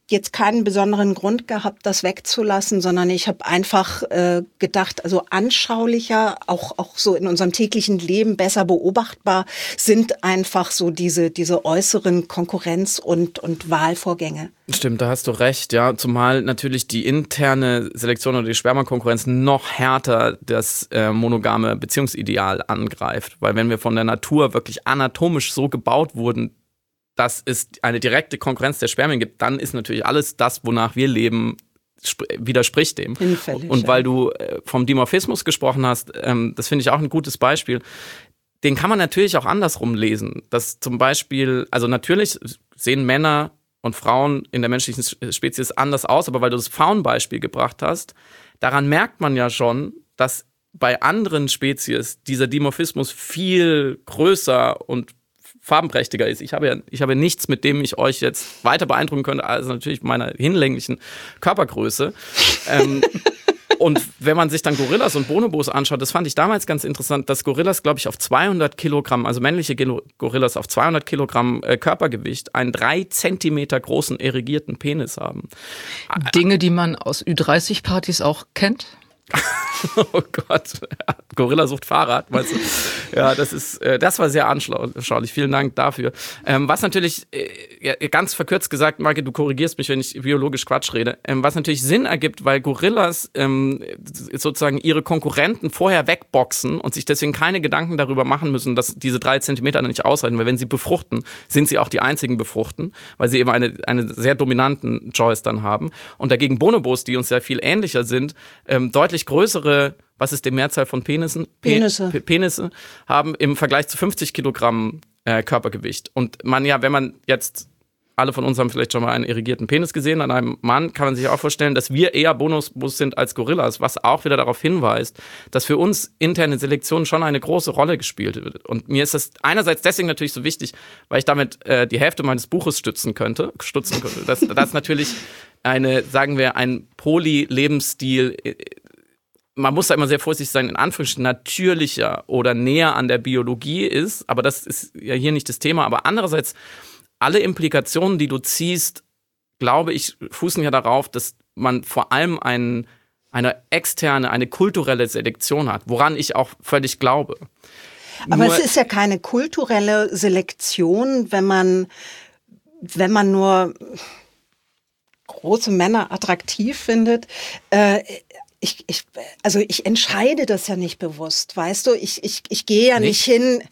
jetzt keinen besonderen Grund gehabt, das wegzulassen, sondern ich habe einfach äh, gedacht, also anschaulicher, auch auch so in unserem täglichen Leben besser beobachtbar sind einfach so diese diese äußeren Konkurrenz- und und Wahlvorgänge. Stimmt, da hast du recht, ja. Zumal natürlich die interne Selektion oder die Spermakonkurrenz noch härter das äh, monogame Beziehungsideal angreift. Weil wenn wir von der Natur wirklich anatomisch so gebaut wurden, dass es eine direkte Konkurrenz der Spermien gibt, dann ist natürlich alles das, wonach wir leben, sp- widerspricht dem. Hinfällig, Und weil ja. du äh, vom Dimorphismus gesprochen hast, ähm, das finde ich auch ein gutes Beispiel. Den kann man natürlich auch andersrum lesen. Dass zum Beispiel, also natürlich sehen Männer und Frauen in der menschlichen Spezies anders aus, aber weil du das Pfauenbeispiel gebracht hast, daran merkt man ja schon, dass bei anderen Spezies dieser Dimorphismus viel größer und farbenprächtiger ist. Ich habe ja ich habe nichts, mit dem ich euch jetzt weiter beeindrucken könnte, als natürlich meiner hinlänglichen Körpergröße. ähm, und wenn man sich dann Gorillas und Bonobos anschaut, das fand ich damals ganz interessant, dass Gorillas, glaube ich, auf zweihundert Kilogramm, also männliche Gorillas auf zweihundert Kilogramm äh, Körpergewicht, einen drei Zentimeter großen erigierten Penis haben. Dinge, die man aus Ü dreißig Partys auch kennt. Oh Gott, ja, Gorilla sucht Fahrrad, weißt du? Ja, das ist, äh, das war sehr anschaulich. Vielen Dank dafür. Ähm, was natürlich, äh, ganz verkürzt gesagt, Marke, du korrigierst mich, wenn ich biologisch Quatsch rede, ähm, was natürlich Sinn ergibt, weil Gorillas ähm, sozusagen ihre Konkurrenten vorher wegboxen und sich deswegen keine Gedanken darüber machen müssen, dass diese drei Zentimeter nicht ausreichen, weil wenn sie befruchten, sind sie auch die einzigen befruchten, weil sie eben eine, eine sehr dominanten Choice dann haben. Und dagegen Bonobos, die uns sehr viel ähnlicher sind, ähm, deutlich größere, was ist die Mehrzahl von Penissen? Penisse. Pe- Penisse haben im Vergleich zu fünfzig Kilogramm äh, Körpergewicht. Und man ja, wenn man jetzt, alle von uns haben vielleicht schon mal einen erigierten Penis gesehen an einem Mann, kann man sich auch vorstellen, dass wir eher Bonobos sind als Gorillas, was auch wieder darauf hinweist, dass für uns interne Selektion schon eine große Rolle gespielt wird. Und mir ist das einerseits deswegen natürlich so wichtig, weil ich damit äh, die Hälfte meines Buches stützen könnte, stützen könnte. Das, das ist natürlich eine, sagen wir, ein Poly-Lebensstil. Man muss da immer sehr vorsichtig sein, in Anführungsstrichen natürlicher oder näher an der Biologie ist, aber das ist ja hier nicht das Thema. Aber andererseits, alle Implikationen, die du ziehst, glaube ich, fußen ja darauf, dass man vor allem ein, eine externe, eine kulturelle Selektion hat, woran ich auch völlig glaube. Aber Nur, es ist ja keine kulturelle Selektion, wenn man, wenn man nur große Männer attraktiv findet. Äh, Ich, ich, also ich entscheide das ja nicht bewusst, weißt du? Ich, ich, ich gehe ja nicht, nicht hin,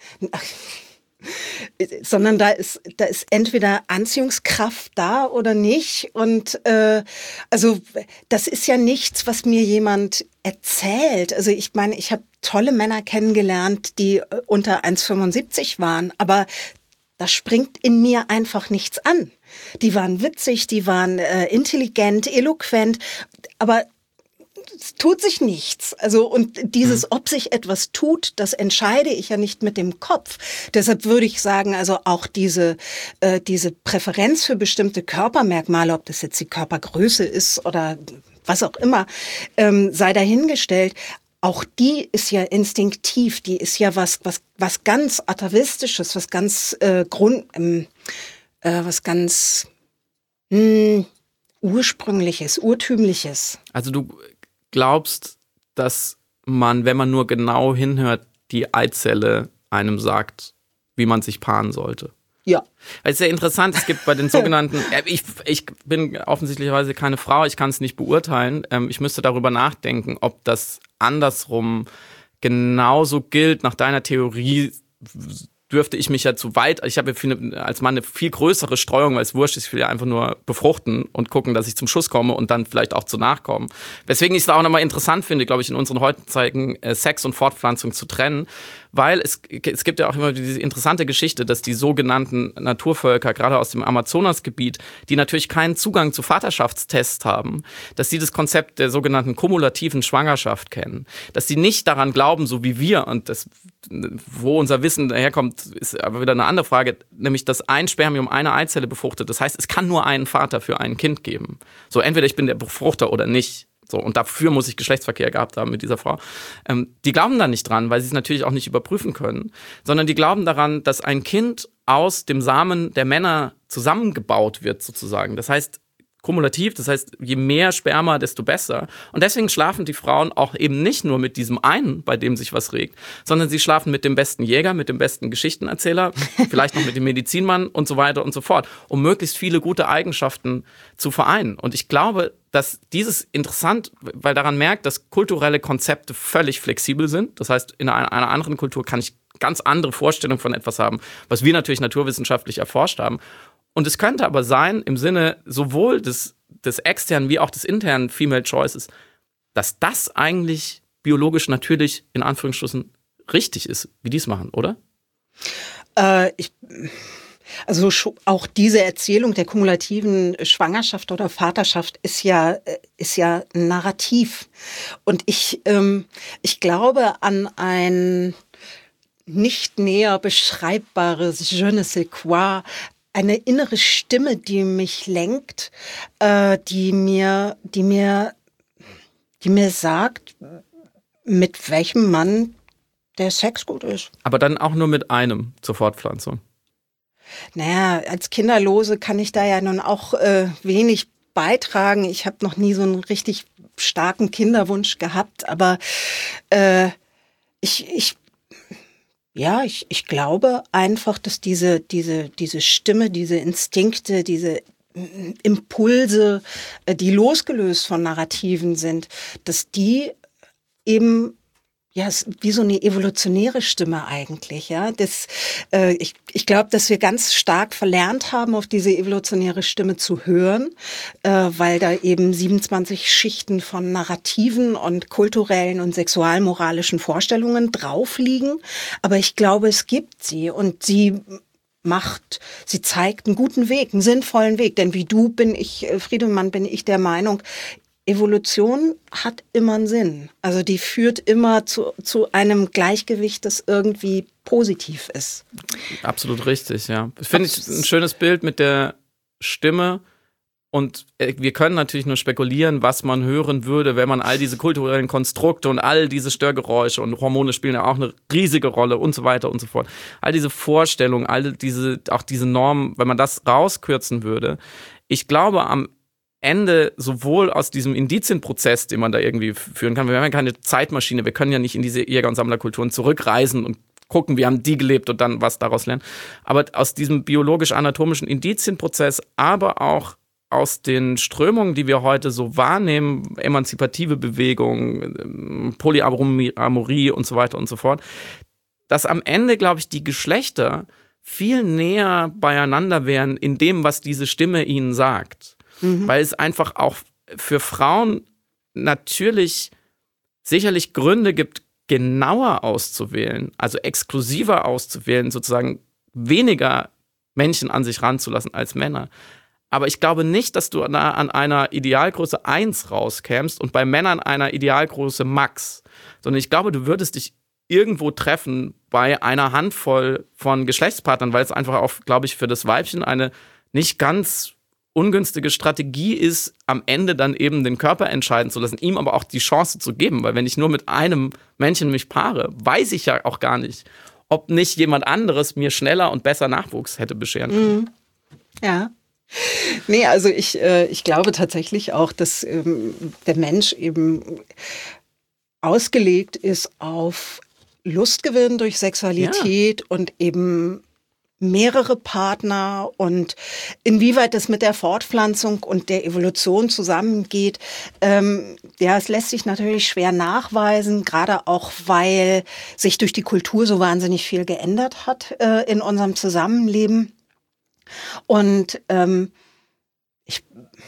sondern da ist, da ist entweder Anziehungskraft da oder nicht. Und äh, also das ist ja nichts, was mir jemand erzählt. Also ich meine, ich habe tolle Männer kennengelernt, die unter eins Komma fünfundsiebzig waren, aber da springt in mir einfach nichts an. Die waren witzig, die waren äh, intelligent, eloquent, aber es tut sich nichts. Also, und dieses, ob sich etwas tut, das entscheide ich ja nicht mit dem Kopf. Deshalb würde ich sagen, also auch diese, äh, diese Präferenz für bestimmte Körpermerkmale, ob das jetzt die Körpergröße ist oder was auch immer, ähm, sei dahingestellt. Auch die ist ja instinktiv, die ist ja was, was, was ganz Atavistisches, was ganz, äh, Grund, ähm, äh, was ganz, mh, Ursprüngliches, Urtümliches. Also du glaubst, dass man, wenn man nur genau hinhört, die Eizelle einem sagt, wie man sich paaren sollte? Ja. Es ist sehr interessant, es gibt bei den sogenannten, ich, ich bin offensichtlicherweise keine Frau, ich kann es nicht beurteilen, ich müsste darüber nachdenken, ob das andersrum genauso gilt. Nach deiner Theorie dürfte ich mich ja zu weit, ich habe ja als Mann eine viel größere Streuung, weil es wurscht ist, ich will ja einfach nur befruchten und gucken, dass ich zum Schuss komme und dann vielleicht auch zu Nachkommen. Weswegen ich es auch nochmal interessant finde, glaube ich, in unseren heutigen Sex und Fortpflanzung zu trennen, weil es, es gibt ja auch immer diese interessante Geschichte, dass die sogenannten Naturvölker, gerade aus dem Amazonasgebiet, die natürlich keinen Zugang zu Vaterschaftstests haben, dass sie das Konzept der sogenannten kumulativen Schwangerschaft kennen, dass sie nicht daran glauben, so wie wir, und das, wo unser Wissen daherkommt, ist aber wieder eine andere Frage, nämlich, dass ein Spermium eine Eizelle befruchtet. Das heißt, es kann nur einen Vater für ein Kind geben. So, entweder ich bin der Befruchter oder nicht. So, und dafür muss ich Geschlechtsverkehr gehabt haben mit dieser Frau. Ähm, die glauben da nicht dran, weil sie es natürlich auch nicht überprüfen können, sondern die glauben daran, dass ein Kind aus dem Samen der Männer zusammengebaut wird, sozusagen. Das heißt, kumulativ, das heißt, je mehr Sperma, desto besser. Und deswegen schlafen die Frauen auch eben nicht nur mit diesem einen, bei dem sich was regt, sondern sie schlafen mit dem besten Jäger, mit dem besten Geschichtenerzähler, vielleicht noch mit dem Medizinmann und so weiter und so fort, um möglichst viele gute Eigenschaften zu vereinen. Und ich glaube, dass dieses interessant, weil daran merkt, dass kulturelle Konzepte völlig flexibel sind. Das heißt, in einer, einer anderen Kultur kann ich ganz andere Vorstellungen von etwas haben, was wir natürlich naturwissenschaftlich erforscht haben. Und es könnte aber sein, im Sinne sowohl des, des externen wie auch des internen Female Choices, dass das eigentlich biologisch natürlich in Anführungsstrichen richtig ist, wie die es machen, oder? Äh, ich, also auch diese Erzählung der kumulativen Schwangerschaft oder Vaterschaft ist ja, ist ja ein Narrativ. Und ich, ähm, ich glaube an ein nicht näher beschreibbares Je ne sais quoi, eine innere Stimme, die mich lenkt, äh, die mir, die mir, die mir sagt, mit welchem Mann der Sex gut ist. Aber dann auch nur mit einem zur Fortpflanzung. Naja, als Kinderlose kann ich da ja nun auch äh, wenig beitragen. Ich habe noch nie so einen richtig starken Kinderwunsch gehabt, aber äh, ich, ich Ja, ich, ich glaube einfach, dass diese, diese, diese Stimme, diese Instinkte, diese Impulse, die losgelöst von Narrativen sind, dass die eben, ja, wie so eine evolutionäre Stimme eigentlich, ja. Das, äh, ich ich glaube, dass wir ganz stark verlernt haben, auf diese evolutionäre Stimme zu hören, äh, weil da eben siebenundzwanzig Schichten von Narrativen und kulturellen und sexualmoralischen Vorstellungen drauf liegen. Aber ich glaube, es gibt sie und sie macht, sie zeigt einen guten Weg, einen sinnvollen Weg. Denn wie du bin ich, Friedemann, bin ich der Meinung, Evolution hat immer einen Sinn. Also die führt immer zu, zu einem Gleichgewicht, das irgendwie positiv ist. Absolut richtig, ja. Das finde ich ein schönes Bild mit der Stimme. Und wir können natürlich nur spekulieren, was man hören würde, wenn man all diese kulturellen Konstrukte und all diese Störgeräusche und Hormone spielen ja auch eine riesige Rolle und so weiter und so fort. All diese Vorstellungen, all diese, auch diese Normen, wenn man das rauskürzen würde. Ich glaube, am Ende sowohl aus diesem Indizienprozess, den man da irgendwie führen kann, wir haben ja keine Zeitmaschine, wir können ja nicht in diese Jäger- und Sammlerkulturen zurückreisen und gucken, wie haben die gelebt und dann was daraus lernen. Aber aus diesem biologisch-anatomischen Indizienprozess, aber auch aus den Strömungen, die wir heute so wahrnehmen, emanzipative Bewegung, Polyamorie und so weiter und so fort, dass am Ende, glaube ich, die Geschlechter viel näher beieinander wären in dem, was diese Stimme ihnen sagt. Mhm. Weil es einfach auch für Frauen natürlich sicherlich Gründe gibt, genauer auszuwählen, also exklusiver auszuwählen, sozusagen weniger Männchen an sich ranzulassen als Männer. Aber ich glaube nicht, dass du nah an einer Idealgröße eins rauskämst und bei Männern einer Idealgröße Max, sondern ich glaube, du würdest dich irgendwo treffen bei einer Handvoll von Geschlechtspartnern, weil es einfach auch, glaube ich, für das Weibchen eine nicht ganz ungünstige Strategie ist, am Ende dann eben den Körper entscheiden zu lassen, ihm aber auch die Chance zu geben, weil wenn ich nur mit einem Männchen mich paare, weiß ich ja auch gar nicht, ob nicht jemand anderes mir schneller und besser Nachwuchs hätte bescheren können. Mhm. Ja. Nee, also ich, äh, ich glaube tatsächlich auch, dass ähm, der Mensch eben ausgelegt ist auf Lustgewinn durch Sexualität ja. und eben mehrere Partner und inwieweit das mit der Fortpflanzung und der Evolution zusammengeht, ähm, ja, es lässt sich natürlich schwer nachweisen, gerade auch, weil sich durch die Kultur so wahnsinnig viel geändert hat äh, in unserem Zusammenleben. Und ähm, ich,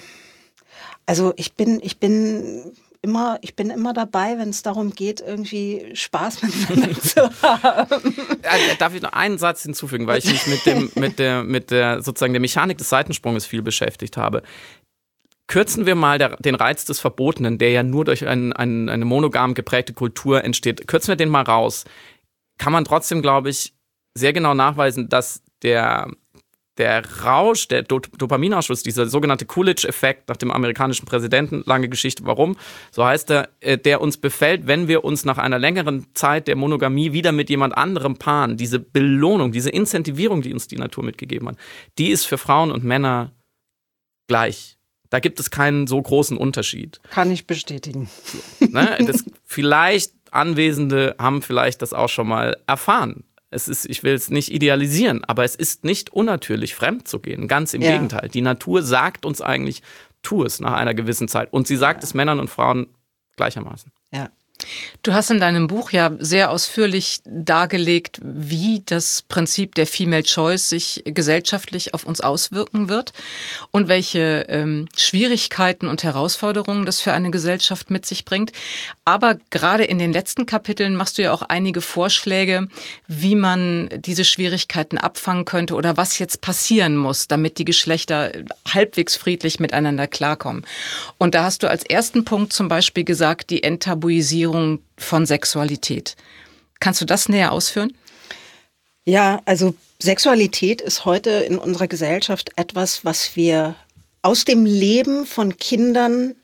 also ich bin, ich bin immer, ich bin immer dabei, wenn es darum geht, irgendwie Spaß miteinander zu haben. Darf ich noch einen Satz hinzufügen, weil ich mich mit dem, mit der, mit der sozusagen der Mechanik des Seitensprunges viel beschäftigt habe. Kürzen wir mal der, den Reiz des Verbotenen, der ja nur durch ein, ein, eine monogam geprägte Kultur entsteht. Kürzen wir den mal raus. Kann man trotzdem, glaube ich, sehr genau nachweisen, dass der Der Rausch, der Dopaminausstoß, dieser sogenannte Coolidge-Effekt nach dem amerikanischen Präsidenten, lange Geschichte, warum, so heißt er, der uns befällt, wenn wir uns nach einer längeren Zeit der Monogamie wieder mit jemand anderem paaren. Diese Belohnung, diese Incentivierung, die uns die Natur mitgegeben hat, die ist für Frauen und Männer gleich. Da gibt es keinen so großen Unterschied. Kann ich bestätigen. Ne? Das, vielleicht Anwesende haben vielleicht das auch schon mal erfahren. Es ist, ich will es nicht idealisieren, aber es ist nicht unnatürlich, fremd zu gehen. Ganz im ja. Gegenteil. Die Natur sagt uns eigentlich, tu es nach einer gewissen Zeit. Und sie sagt ja. es Männern und Frauen gleichermaßen. Ja. Du hast in deinem Buch ja sehr ausführlich dargelegt, wie das Prinzip der Female Choice sich gesellschaftlich auf uns auswirken wird und welche ähm, Schwierigkeiten und Herausforderungen das für eine Gesellschaft mit sich bringt. Aber gerade in den letzten Kapiteln machst du ja auch einige Vorschläge, wie man diese Schwierigkeiten abfangen könnte oder was jetzt passieren muss, damit die Geschlechter halbwegs friedlich miteinander klarkommen. Und da hast du als ersten Punkt zum Beispiel gesagt, die Enttabuisierung von Sexualität. Kannst du das näher ausführen? Ja, also Sexualität ist heute in unserer Gesellschaft etwas, was wir aus dem Leben von Kindern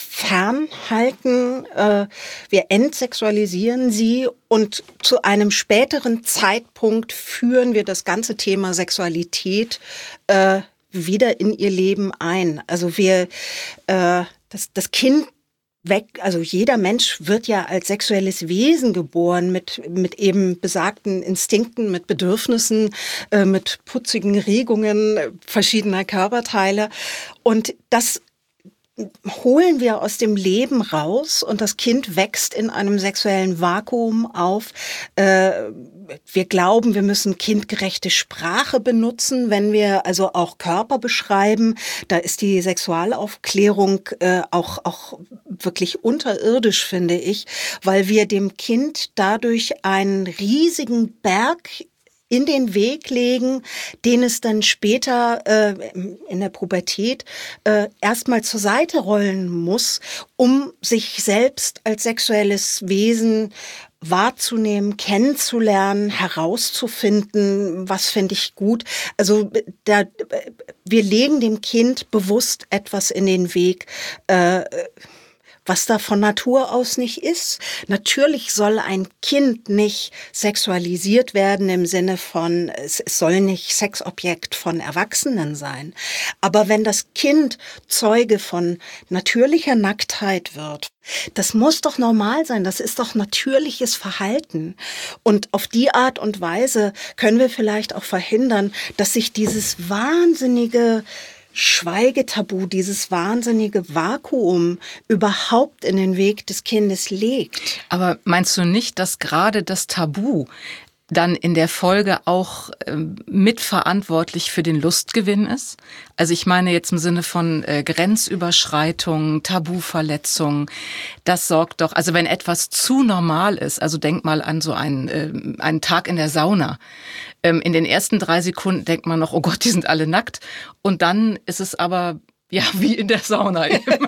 fernhalten. Wir entsexualisieren sie und zu einem späteren Zeitpunkt führen wir das ganze Thema Sexualität wieder in ihr Leben ein. Also wir, das, das Kind weg, also jeder Mensch wird ja als sexuelles Wesen geboren mit mit eben besagten Instinkten, mit Bedürfnissen, äh, mit putzigen Regungen verschiedener Körperteile und das holen wir aus dem Leben raus und das Kind wächst in einem sexuellen Vakuum auf. Äh, wir glauben, wir müssen kindgerechte Sprache benutzen, wenn wir also auch Körper beschreiben. Da ist die Sexualaufklärung äh, auch, auch wirklich unterirdisch, finde ich, weil wir dem Kind dadurch einen riesigen Berg in den Weg legen, den es dann später äh, in der Pubertät äh, erstmal zur Seite rollen muss, um sich selbst als sexuelles Wesen wahrzunehmen, kennenzulernen, herauszufinden, was finde ich gut. Also da, wir legen dem Kind bewusst etwas in den Weg, äh, was da von Natur aus nicht ist. Natürlich soll ein Kind nicht sexualisiert werden im Sinne von, es soll nicht Sexobjekt von Erwachsenen sein. Aber wenn das Kind Zeuge von natürlicher Nacktheit wird, das muss doch normal sein, das ist doch natürliches Verhalten. Und auf die Art und Weise können wir vielleicht auch verhindern, dass sich dieses wahnsinnige Schweigetabu, dieses wahnsinnige Vakuum überhaupt in den Weg des Kindes legt. Aber meinst du nicht, dass gerade das Tabu dann in der Folge auch äh, mitverantwortlich für den Lustgewinn ist? Also ich meine jetzt im Sinne von äh, Grenzüberschreitung, Tabuverletzung, das sorgt doch, also wenn etwas zu normal ist, also denk mal an so einen, äh, einen Tag in der Sauna. Ähm, in den ersten drei Sekunden denkt man noch, oh Gott, die sind alle nackt. Und dann ist es aber ja wie in der Sauna eben.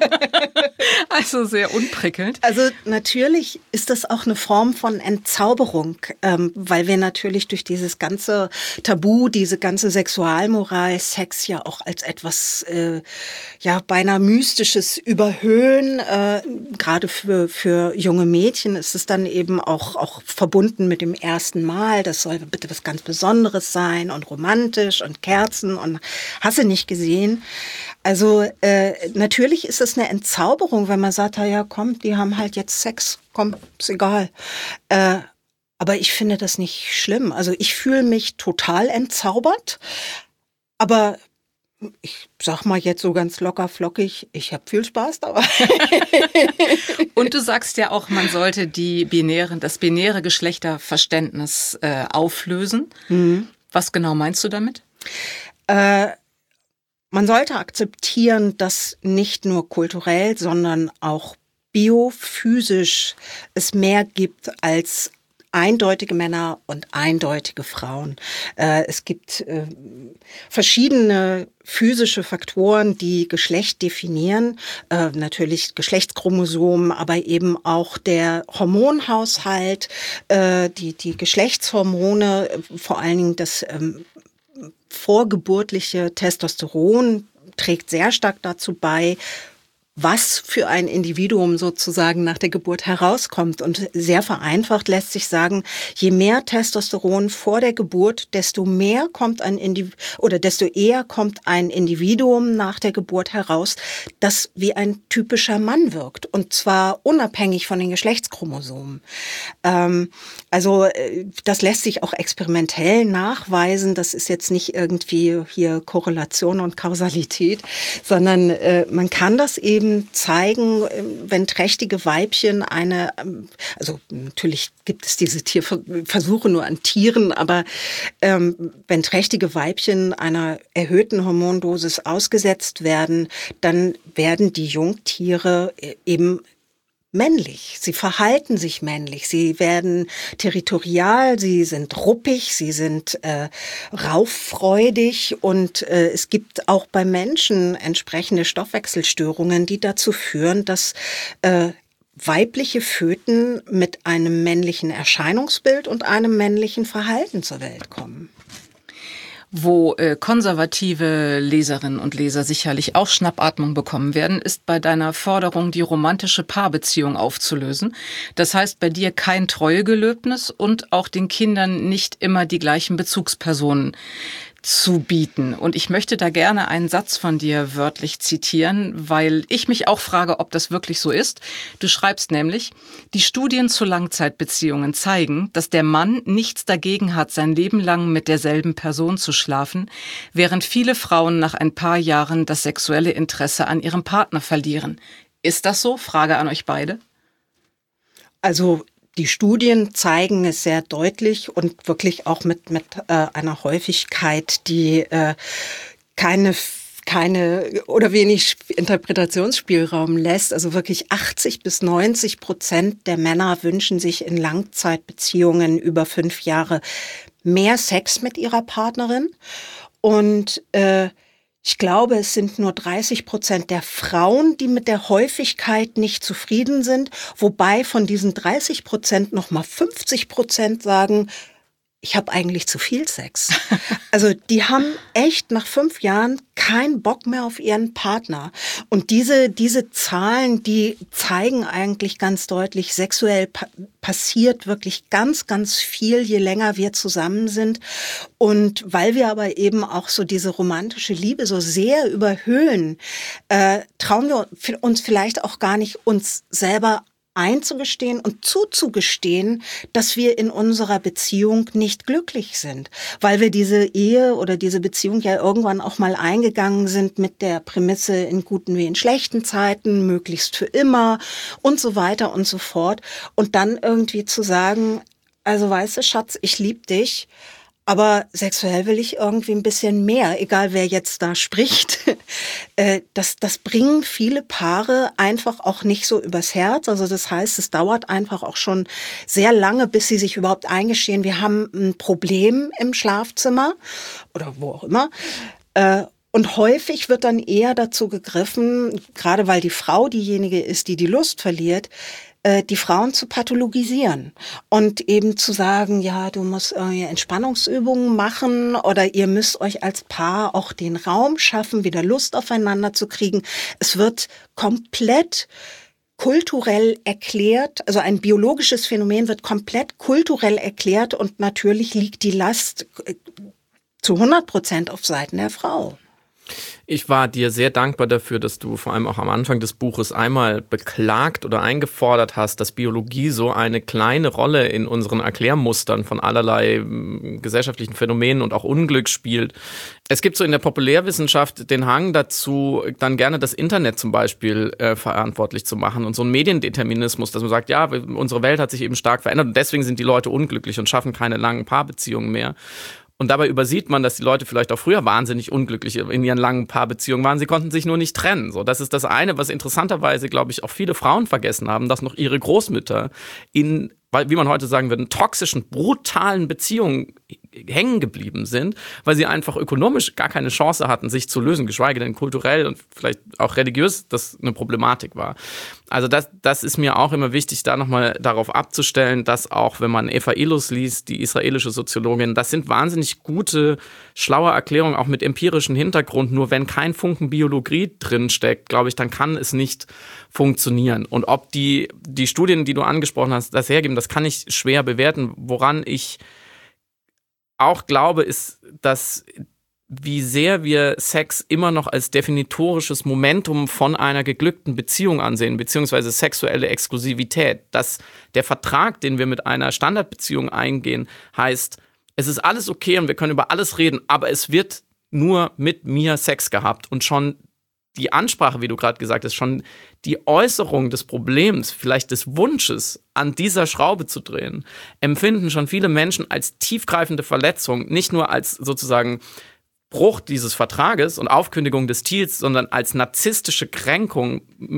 Also sehr unprickelnd. Also natürlich ist das auch eine Form von Entzauberung, ähm, weil wir natürlich durch dieses ganze Tabu, diese ganze Sexualmoral, Sex ja auch als etwas äh, ja beinahe Mystisches überhöhen. Äh, gerade für für junge Mädchen ist es dann eben auch auch verbunden mit dem ersten Mal. Das soll bitte was ganz Besonderes sein und romantisch und Kerzen und hast du nicht gesehen. Also äh, natürlich ist es eine Entzauberung, wenn man sagt, ja komm, die haben halt jetzt Sex, komm, ist egal. Äh, aber ich finde das nicht schlimm. Also ich fühle mich total entzaubert, aber ich sag mal jetzt so ganz locker flockig, ich habe viel Spaß dabei. Und du sagst ja auch, man sollte die binären, das binäre Geschlechterverständnis äh, auflösen. Mhm. Was genau meinst du damit? Äh, Man sollte akzeptieren, dass nicht nur kulturell, sondern auch biophysisch es mehr gibt als eindeutige Männer und eindeutige Frauen. Äh, es gibt äh, verschiedene physische Faktoren, die Geschlecht definieren. Äh, natürlich Geschlechtschromosomen, aber eben auch der Hormonhaushalt, äh, die, die Geschlechtshormone, vor allen Dingen das ähm, vorgeburtliche Testosteron trägt sehr stark dazu bei, was für ein Individuum sozusagen nach der Geburt herauskommt. Und sehr vereinfacht lässt sich sagen, je mehr Testosteron vor der Geburt, desto mehr kommt ein Individuum oder desto eher kommt ein Individuum nach der Geburt heraus, das wie ein typischer Mann wirkt. Und zwar unabhängig von den Geschlechtschromosomen. Ähm, also das lässt sich auch experimentell nachweisen. Das ist jetzt nicht irgendwie hier Korrelation und Kausalität, sondern äh, man kann das eben zeigen, wenn trächtige Weibchen eine, also natürlich gibt es diese Tierversuche nur an Tieren, aber ähm, wenn trächtige Weibchen einer erhöhten Hormondosis ausgesetzt werden, dann werden die Jungtiere eben männlich. Sie verhalten sich männlich. Sie werden territorial, sie sind ruppig, sie sind äh, rauffreudig und äh, es gibt auch bei Menschen entsprechende Stoffwechselstörungen, die dazu führen, dass äh, weibliche Föten mit einem männlichen Erscheinungsbild und einem männlichen Verhalten zur Welt kommen. Wo äh, konservative Leserinnen und Leser sicherlich auch Schnappatmung bekommen werden, ist bei deiner Forderung, die romantische Paarbeziehung aufzulösen. Das heißt, bei dir kein Treuegelöbnis und auch den Kindern nicht immer die gleichen Bezugspersonen zu bieten. Und ich möchte da gerne einen Satz von dir wörtlich zitieren, weil ich mich auch frage, ob das wirklich so ist. Du schreibst nämlich, die Studien zu Langzeitbeziehungen zeigen, dass der Mann nichts dagegen hat, sein Leben lang mit derselben Person zu schlafen, während viele Frauen nach ein paar Jahren das sexuelle Interesse an ihrem Partner verlieren. Ist das so? Frage an euch beide. Also die Studien zeigen es sehr deutlich und wirklich auch mit, mit äh, einer Häufigkeit, die äh, keine, keine oder wenig Interpretationsspielraum lässt. Also wirklich achtzig bis neunzig Prozent der Männer wünschen sich in Langzeitbeziehungen über fünf Jahre mehr Sex mit ihrer Partnerin. Und äh, ich glaube, es sind nur dreißig Prozent der Frauen, die mit der Häufigkeit nicht zufrieden sind, wobei von diesen dreißig Prozent nochmal fünfzig Prozent sagen, ich habe eigentlich zu viel Sex. Also die haben echt nach fünf Jahren keinen Bock mehr auf ihren Partner. Und diese, diese Zahlen, die zeigen eigentlich ganz deutlich, sexuell pa- passiert wirklich ganz, ganz viel, je länger wir zusammen sind. Und weil wir aber eben auch so diese romantische Liebe so sehr überhöhen, äh, trauen wir uns vielleicht auch gar nicht, uns selber einzugestehen und zuzugestehen, dass wir in unserer Beziehung nicht glücklich sind, weil wir diese Ehe oder diese Beziehung ja irgendwann auch mal eingegangen sind mit der Prämisse in guten wie in schlechten Zeiten, möglichst für immer und so weiter und so fort. Und dann irgendwie zu sagen, also weißt du, Schatz, ich lieb dich, aber sexuell will ich irgendwie ein bisschen mehr, egal wer jetzt da spricht. Das, das bringen viele Paare einfach auch nicht so übers Herz. Also das heißt, es dauert einfach auch schon sehr lange, bis sie sich überhaupt eingestehen, wir haben ein Problem im Schlafzimmer oder wo auch immer. Und häufig wird dann eher dazu gegriffen, gerade weil die Frau diejenige ist, die die Lust verliert, die Frauen zu pathologisieren und eben zu sagen, ja, du musst irgendwie Entspannungsübungen machen oder ihr müsst euch als Paar auch den Raum schaffen, wieder Lust aufeinander zu kriegen. Es wird komplett kulturell erklärt, also ein biologisches Phänomen wird komplett kulturell erklärt und natürlich liegt die Last zu hundert Prozent auf Seiten der Frau. Ich war dir sehr dankbar dafür, dass du vor allem auch am Anfang des Buches einmal beklagt oder eingefordert hast, dass Biologie so eine kleine Rolle in unseren Erklärmustern von allerlei m, gesellschaftlichen Phänomenen und auch Unglück spielt. Es gibt so in der Populärwissenschaft den Hang dazu, dann gerne das Internet zum Beispiel äh, verantwortlich zu machen und so einen Mediendeterminismus, dass man sagt, ja, unsere Welt hat sich eben stark verändert und deswegen sind die Leute unglücklich und schaffen keine langen Paarbeziehungen mehr. Und dabei übersieht man, dass die Leute vielleicht auch früher wahnsinnig unglücklich in ihren langen Paarbeziehungen waren. Sie konnten sich nur nicht trennen. So, das ist das eine, was interessanterweise, glaube ich, auch viele Frauen vergessen haben, dass noch ihre Großmütter in, wie man heute sagen würde, in toxischen, brutalen Beziehungen hängen geblieben sind, weil sie einfach ökonomisch gar keine Chance hatten, sich zu lösen, geschweige denn kulturell und vielleicht auch religiös das eine Problematik war. Also das, das ist mir auch immer wichtig, da nochmal darauf abzustellen, dass auch, wenn man Eva Illouz liest, die israelische Soziologin, das sind wahnsinnig gute, schlaue Erklärungen, auch mit empirischem Hintergrund. Nur wenn kein Funken Biologie drinsteckt, glaube ich, dann kann es nicht funktionieren. Und ob die, die Studien, die du angesprochen hast, das hergeben, das kann ich schwer bewerten. Woran ich auch glaube, ist, dass wie sehr wir Sex immer noch als definitorisches Momentum von einer geglückten Beziehung ansehen, beziehungsweise sexuelle Exklusivität. Dass der Vertrag, den wir mit einer Standardbeziehung eingehen, heißt, es ist alles okay und wir können über alles reden, aber es wird nur mit mir Sex gehabt. Und schon die Ansprache, wie du gerade gesagt hast, schon die Äußerung des Problems, vielleicht des Wunsches, an dieser Schraube zu drehen, empfinden schon viele Menschen als tiefgreifende Verletzung, nicht nur als sozusagen Bruch dieses Vertrages und Aufkündigung des Ziels, sondern als narzisstische Kränkung,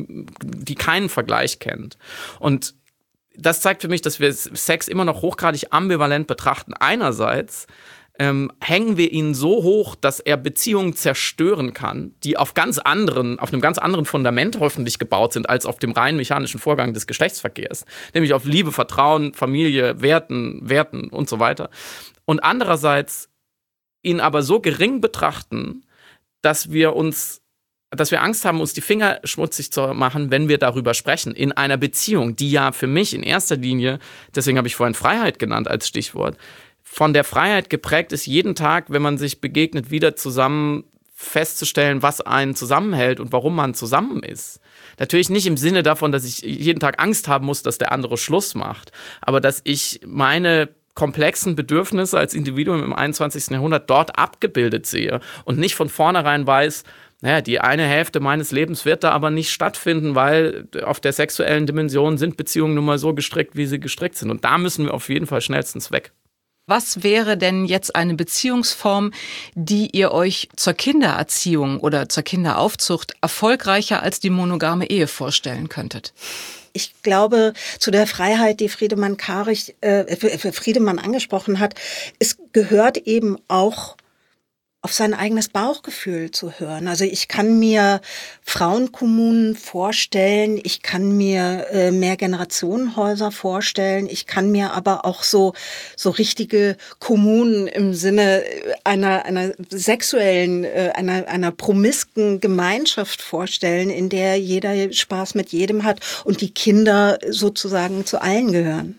die keinen Vergleich kennt. Und das zeigt für mich, dass wir Sex immer noch hochgradig ambivalent betrachten. Einerseits ähm, hängen wir ihn so hoch, dass er Beziehungen zerstören kann, die auf ganz anderen, auf einem ganz anderen Fundament hoffentlich gebaut sind, als auf dem rein mechanischen Vorgang des Geschlechtsverkehrs. Nämlich auf Liebe, Vertrauen, Familie, Werten, Werten und so weiter. Und andererseits ihn aber so gering betrachten, dass wir uns, dass wir Angst haben, uns die Finger schmutzig zu machen, wenn wir darüber sprechen. In einer Beziehung, die ja für mich in erster Linie, deswegen habe ich vorhin Freiheit genannt als Stichwort, von der Freiheit geprägt ist, jeden Tag, wenn man sich begegnet, wieder zusammen festzustellen, was einen zusammenhält und warum man zusammen ist. Natürlich nicht im Sinne davon, dass ich jeden Tag Angst haben muss, dass der andere Schluss macht, aber dass ich meine komplexen Bedürfnisse als Individuum im einundzwanzigsten Jahrhundert dort abgebildet sehe und nicht von vornherein weiß, naja, die eine Hälfte meines Lebens wird da aber nicht stattfinden, weil auf der sexuellen Dimension sind Beziehungen nun mal so gestrickt, wie sie gestrickt sind. Und da müssen wir auf jeden Fall schnellstens weg. Was wäre denn jetzt eine Beziehungsform, die ihr euch zur Kindererziehung oder zur Kinderaufzucht erfolgreicher als die monogame Ehe vorstellen könntet? Ich glaube, zu der Freiheit, die Friedemann Karig, äh, Friedemann angesprochen hat, es gehört eben auch auf sein eigenes Bauchgefühl zu hören. Also ich kann mir Frauenkommunen vorstellen, ich kann mir äh, Mehrgenerationenhäuser vorstellen, ich kann mir aber auch so so richtige Kommunen im Sinne einer einer sexuellen, äh, einer einer promisken Gemeinschaft vorstellen, in der jeder Spaß mit jedem hat und die Kinder sozusagen zu allen gehören.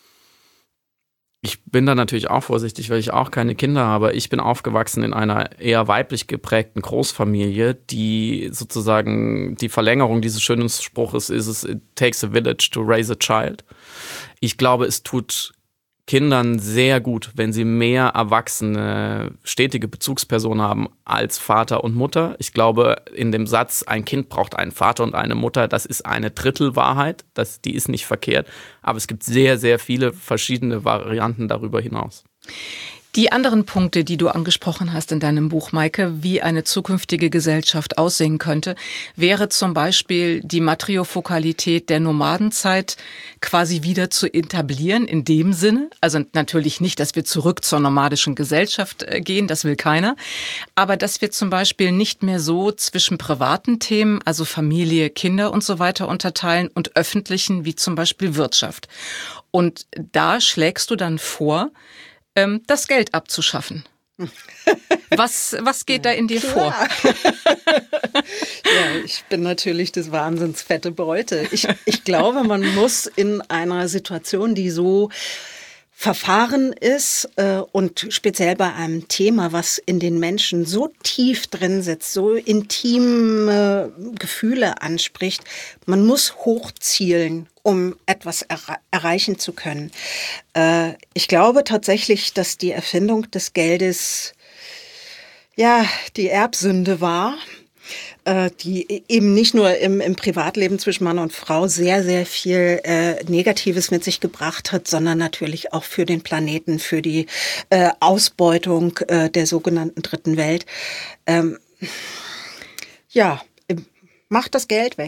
Ich bin da natürlich auch vorsichtig, weil ich auch keine Kinder habe. Ich bin aufgewachsen in einer eher weiblich geprägten Großfamilie, die sozusagen die Verlängerung dieses schönen Spruches ist, es it takes a village to raise a child. Ich glaube, es tut Kindern sehr gut, wenn sie mehr erwachsene, stetige Bezugspersonen haben als Vater und Mutter. Ich glaube, in dem Satz, ein Kind braucht einen Vater und eine Mutter, das ist eine Drittelwahrheit, das, die ist nicht verkehrt. Aber es gibt sehr, sehr viele verschiedene Varianten darüber hinaus. Die anderen Punkte, die du angesprochen hast in deinem Buch, Maike, wie eine zukünftige Gesellschaft aussehen könnte, wäre zum Beispiel die Matriofokalität der Nomadenzeit quasi wieder zu etablieren in dem Sinne. Also natürlich nicht, dass wir zurück zur nomadischen Gesellschaft gehen, das will keiner. Aber dass wir zum Beispiel nicht mehr so zwischen privaten Themen, also Familie, Kinder und so weiter unterteilen und öffentlichen, wie zum Beispiel Wirtschaft. Und da schlägst du dann vor, das Geld abzuschaffen. Was, was geht ja, da in dir klar. vor? Ja, ich bin natürlich das Wahnsinns fette Beute. Ich, ich glaube, man muss in einer Situation, die so verfahren ist äh, und speziell bei einem Thema, was in den Menschen so tief drin sitzt, so intime Gefühle anspricht, man muss hochzielen, um etwas er- erreichen zu können. Äh, ich glaube tatsächlich, dass die Erfindung des Geldes ja die Erbsünde war, die eben nicht nur im, im Privatleben zwischen Mann und Frau sehr, sehr viel äh, Negatives mit sich gebracht hat, sondern natürlich auch für den Planeten, für die äh, Ausbeutung äh, der sogenannten Dritten Welt. Ähm, ja, macht das Geld weg.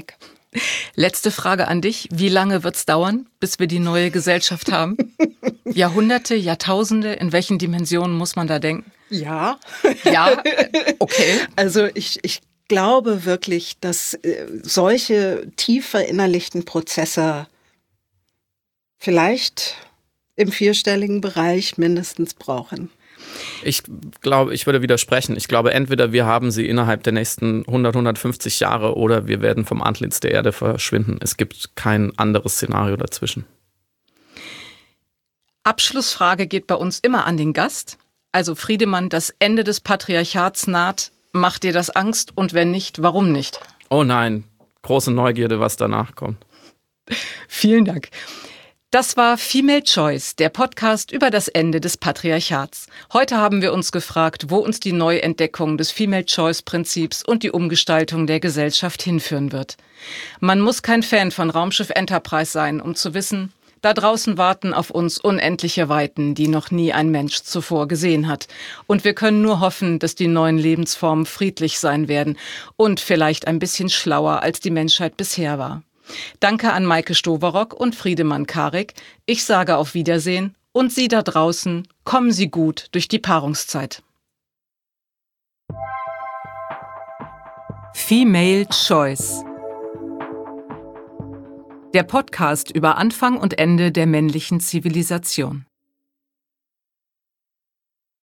Letzte Frage an dich. Wie lange wird's dauern, bis wir die neue Gesellschaft haben? Jahrhunderte, Jahrtausende? In welchen Dimensionen muss man da denken? Ja. Ja, okay. Also ich, ich glaube wirklich, dass äh, solche tief verinnerlichten Prozesse vielleicht im vierstelligen Bereich mindestens brauchen. Ich glaube, ich würde widersprechen. Ich glaube, entweder wir haben sie innerhalb der nächsten hundert, hundertfünfzig Jahre oder wir werden vom Antlitz der Erde verschwinden. Es gibt kein anderes Szenario dazwischen. Abschlussfrage geht bei uns immer an den Gast. Also Friedemann, das Ende des Patriarchats naht. Macht dir das Angst? Und wenn nicht, warum nicht? Oh nein, große Neugierde, was danach kommt. Vielen Dank. Das war Female Choice, der Podcast über das Ende des Patriarchats. Heute haben wir uns gefragt, wo uns die Neuentdeckung des Female Choice Prinzips und die Umgestaltung der Gesellschaft hinführen wird. Man muss kein Fan von Raumschiff Enterprise sein, um zu wissen, da draußen warten auf uns unendliche Weiten, die noch nie ein Mensch zuvor gesehen hat. Und wir können nur hoffen, dass die neuen Lebensformen friedlich sein werden und vielleicht ein bisschen schlauer, als die Menschheit bisher war. Danke an Maike Stoverock und Friedemann Karik. Ich sage auf Wiedersehen und Sie da draußen, kommen Sie gut durch die Paarungszeit. Female Choice. Der Podcast über Anfang und Ende der männlichen Zivilisation.